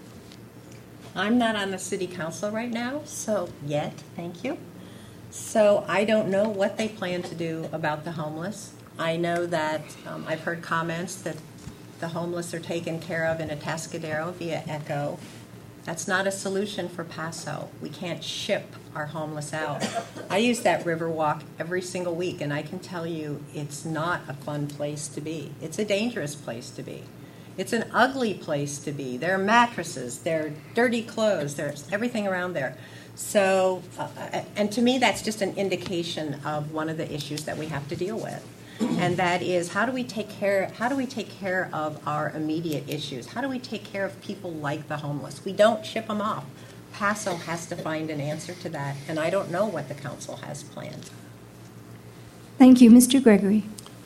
C: I'm not on the city council right now, thank you. So I don't know what they plan to do about the homeless. I know that I've heard comments that the homeless are taken care of in Atascadero via ECHO. That's not a solution for Paso. We can't ship our homeless out. I use that Riverwalk every single week, and I can tell you it's not a fun place to be. It's a dangerous place to be. It's an ugly place to be. There are mattresses, there are dirty clothes, there's everything around there. So, and to me, that's just an indication of one of the issues that we have to deal with. And that is, how do we take care of our immediate issues? How do we take care of people like the homeless? We don't ship them off. Paso has to find an answer to that, and I don't know what the council has planned.
A: Thank you. Mr. Gregory.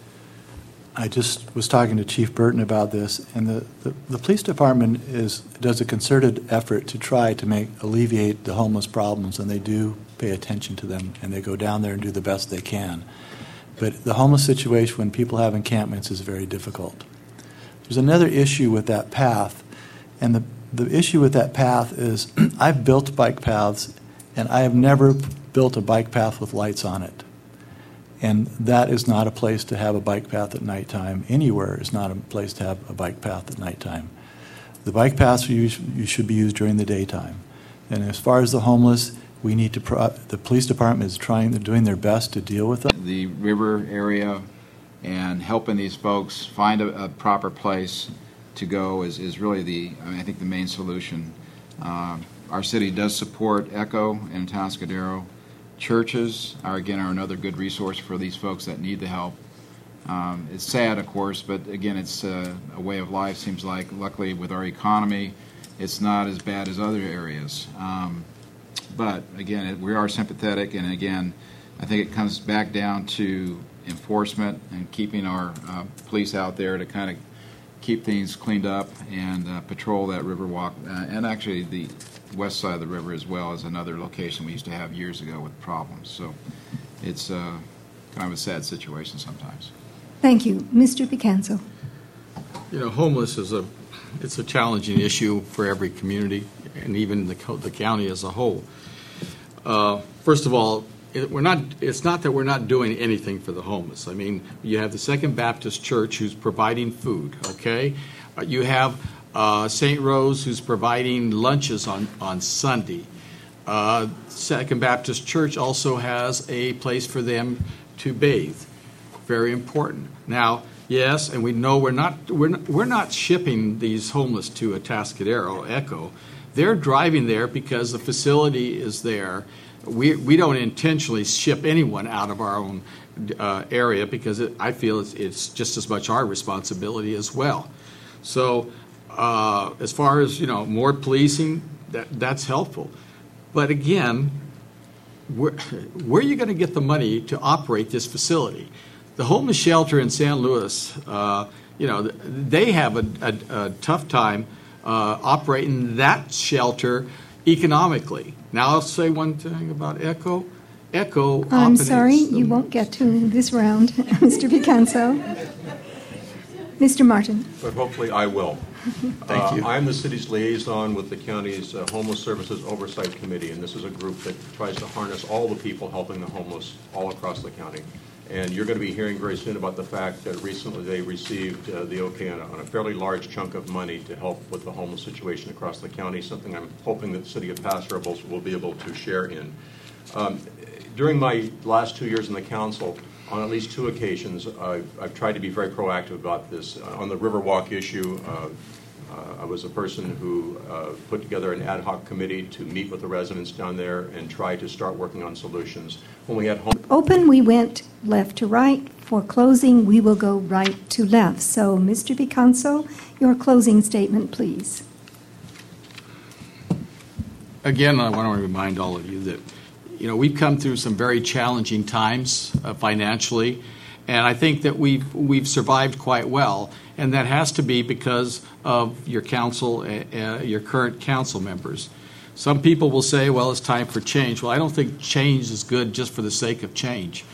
D: I just was talking to Chief Burton about this, and the police department does a concerted effort to try to alleviate the homeless problems, and they do pay attention to them, and they go down there and do the best they can. But the homeless situation when people have encampments is very difficult. There's another issue with that path, and the issue with that path is I've built bike paths, and I have never built a bike path with lights on it. And that is not a place to have a bike path at nighttime. Anywhere is not a place to have a bike path at nighttime. The bike paths should be used during the daytime. And as far as the homeless, we need to. The police department is doing their best to deal with them.
E: The river area and helping these folks find a proper place to go is really I think the main solution. Our city does support ECHO and Atascadero. Churches are another good resource for these folks that need the help. It's sad, of course, but again, it's a way of life, seems like. Luckily, with our economy, it's not as bad as other areas. But again, we are sympathetic, and again, I think it comes back down to enforcement and keeping our police out there to kind of keep things cleaned up and patrol that Riverwalk, and actually the west side of the river as well is another location we used to have years ago with problems. So it's kind of a sad situation sometimes.
A: Thank you. Mr. Picanso.
F: Homeless is a challenging issue for every community and even the county as a whole. First of all, it's not that we're not doing anything for the homeless. I mean, you have the Second Baptist Church who's providing food, okay? You have St. Rose who's providing lunches on Sunday. Second Baptist Church also has a place for them to bathe. Very important. Now, yes, and we know we're not shipping these homeless to Atascadero, ECHO. They're driving there because the facility is there. We don't intentionally ship anyone out of our own area because I feel it's just as much our responsibility as well. So as far as more policing, that's helpful. But again, where are you going to get the money to operate this facility? The homeless shelter in San Luis, they have a tough time operating that shelter economically. Now I'll say one thing about ECHO. ECHO.
A: I'm sorry, you won't get to this round, Mr. Picanso. Mr. Martin.
B: But hopefully I will.
F: Thank you.
B: I'm the city's liaison with the county's Homeless Services Oversight Committee, and this is a group that tries to harness all the people helping the homeless all across the county. And you're going to be hearing very soon about the fact that recently they received the okay on a fairly large chunk of money to help with the homeless situation across the county, something I'm hoping that the city of Paso Robles will be able to share in. During my last 2 years in the council, on at least 2 occasions, I've tried to be very proactive about this. On the Riverwalk issue, I was a person who put together an ad hoc committee to meet with the residents down there and try to start working on solutions. When we had
A: open, we went left to right. For closing, we will go right to left. So, Mr. Picanso, your closing statement, please.
F: Again, I want to remind all of you that we've come through some very challenging times financially, and I think that we've survived quite well, and that has to be because of your council, your current council members. Some people will say, well, it's time for change. Well, I don't think change is good just for the sake of change.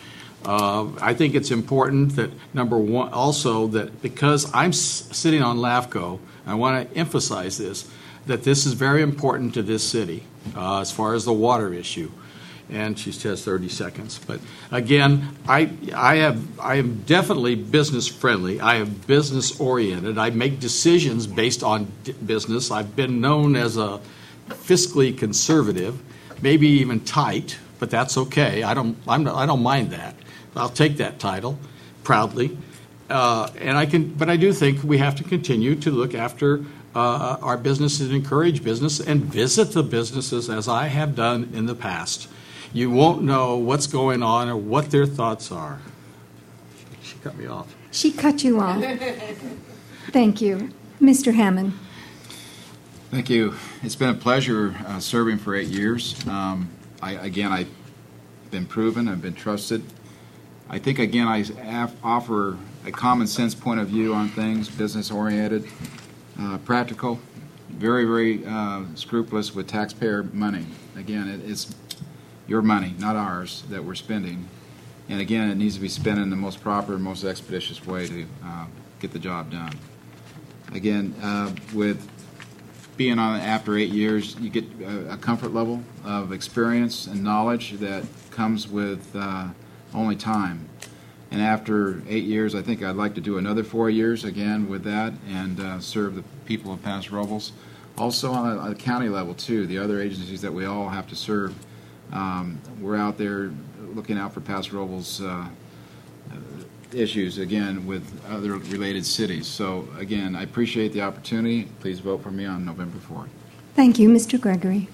F: I think it's important that, number one, also that because I'm sitting on LAFCO, I want to emphasize this, that this is very important to this city as far as the water issue. And she says 30 seconds. But again, I am definitely business friendly. I am business oriented. I make decisions based on business. I've been known as a fiscally conservative, maybe even tight, but that's okay. I don't mind that. I'll take that title proudly. But I do think we have to continue to look after our businesses and encourage business and visit the businesses as I have done in the past. You won't know what's going on or what their thoughts are. She cut me off.
A: She cut you off. Thank you. Mr. Hammond.
E: Thank you. It's been a pleasure serving for 8 years. I've been proven, I've been trusted. I think, again, I offer a common sense point of view on things, business-oriented, practical, very, very scrupulous with taxpayer money. Again, it's your money, not ours, that we're spending. And again, it needs to be spent in the most proper, most expeditious way to get the job done. Again, with being on after 8 years, you get a comfort level of experience and knowledge that comes with only time. And after 8 years, I think I'd like to do another 4 years again with that and serve the people of Paso Robles. Also on a county level, too, the other agencies that we all have to serve. We're out there looking out for Paso Robles issues, again, with other related cities. So, again, I appreciate the opportunity. Please vote for me on November 4th.
A: Thank you, Mr. Gregory.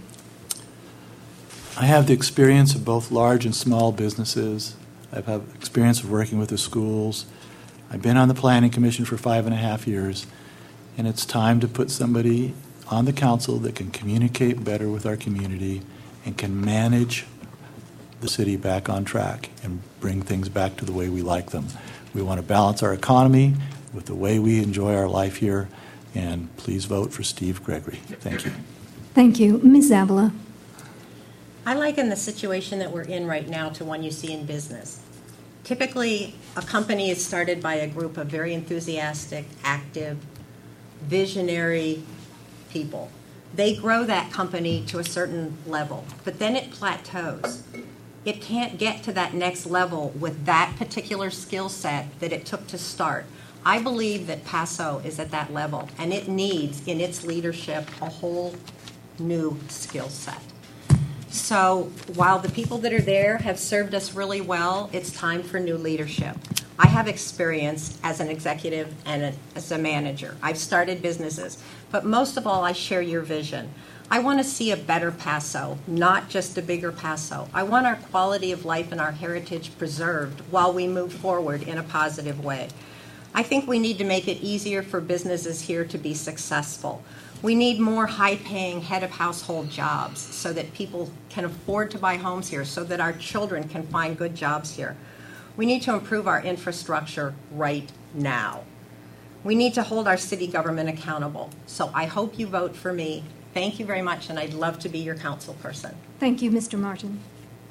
D: I have the experience of both large and small businesses. I've had experience of working with the schools. I've been on the Planning Commission for 5.5 years, and it's time to put somebody on the council that can communicate better with our community and can manage the city back on track and bring things back to the way we like them. We want to balance our economy with the way we enjoy our life here, and please vote for Steve Gregory. Thank you.
A: Thank you. Ms. Zavala.
C: I liken the situation that we're in right now to one you see in business. Typically, a company is started by a group of very enthusiastic, active, visionary people. They grow that company to a certain level, but then it plateaus. It can't get to that next level with that particular skill set that it took to start. I believe that Paso is at that level, and it needs, in its leadership, a whole new skill set. So while the people that are there have served us really well, it's time for new leadership. I have experience as an executive and as a manager. I've started businesses, but most of all, I share your vision. I want to see a better Paso, not just a bigger Paso. I want our quality of life and our heritage preserved while we move forward in a positive way. I think we need to make it easier for businesses here to be successful. We need more high-paying head of household jobs so that people can afford to buy homes here, so that our children can find good jobs here. We need to improve our infrastructure right now. We need to hold our city government accountable. So I hope you vote for me. Thank you very much, and I'd love to be your council person.
A: Thank you, Mr. Martin.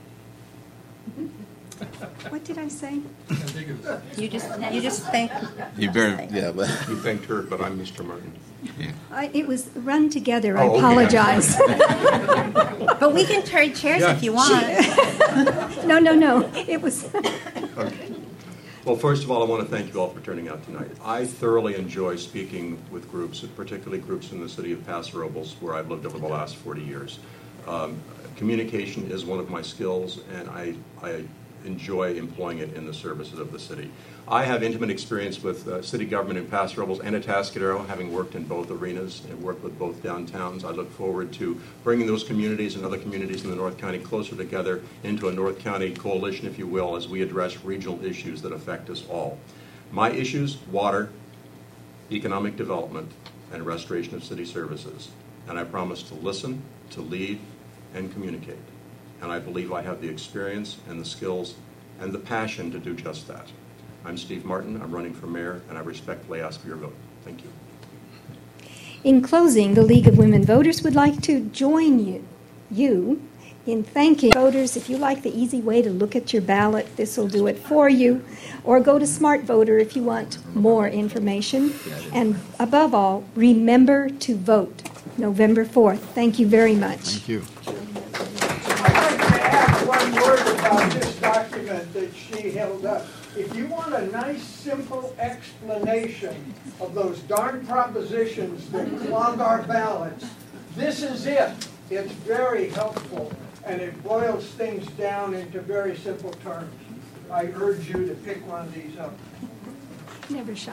A: What did I say?
C: You just think.
E: You better, yeah.
B: You thanked her, but I'm Mr. Martin.
E: Yeah.
A: It was run together. I
B: Oh, okay.
A: apologize.
C: But we can trade chairs if you want.
A: No. It was.
B: Okay. Well, first of all, I want to thank you all for turning out tonight. I thoroughly enjoy speaking with groups, particularly groups in the city of Paso Robles, where I've lived over the last 40 years. Communication is one of my skills, and I enjoy employing it in the services of the city. I have intimate experience with city government in Paso Robles and Atascadero, having worked in both arenas and worked with both downtowns. I look forward to bringing those communities and other communities in the North County closer together into a North County coalition, if you will, as we address regional issues that affect us all. My issues: water, economic development, and restoration of city services. And I promise to listen, to lead, and communicate. And I believe I have the experience and the skills and the passion to do just that. I'm Steve Martin. I'm running for mayor, and I respectfully ask for your vote. Thank you.
A: In closing, the League of Women Voters would like to join you in thanking voters. If you like the easy way to look at your ballot, this will do it for you. Or go to Smart Voter if you want more information. And above all, remember to vote November 4th. Thank you very much.
F: Thank you.
G: I'd like to add one word about this document that she held up. If you want a nice, simple explanation of those darn propositions that clog our ballots, this is it. It's very helpful, and it boils things down into very simple terms. I urge you to pick one of these up.
A: Never shy.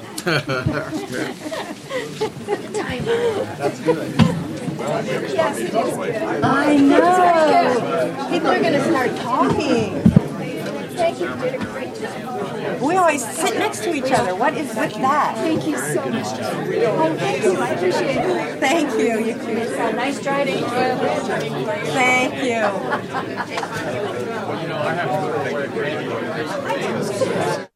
F: That's good.
A: Yes, it is good.
C: I know. People are going to start talking.
A: Thank you. You did a great job.
C: We always sit next to each other. What is with that?
A: Thank you so much. Oh, thank you. I appreciate it.
C: Thank you. You too.
A: Nice driving.
C: Thank you.
B: Well, I have to go take a break.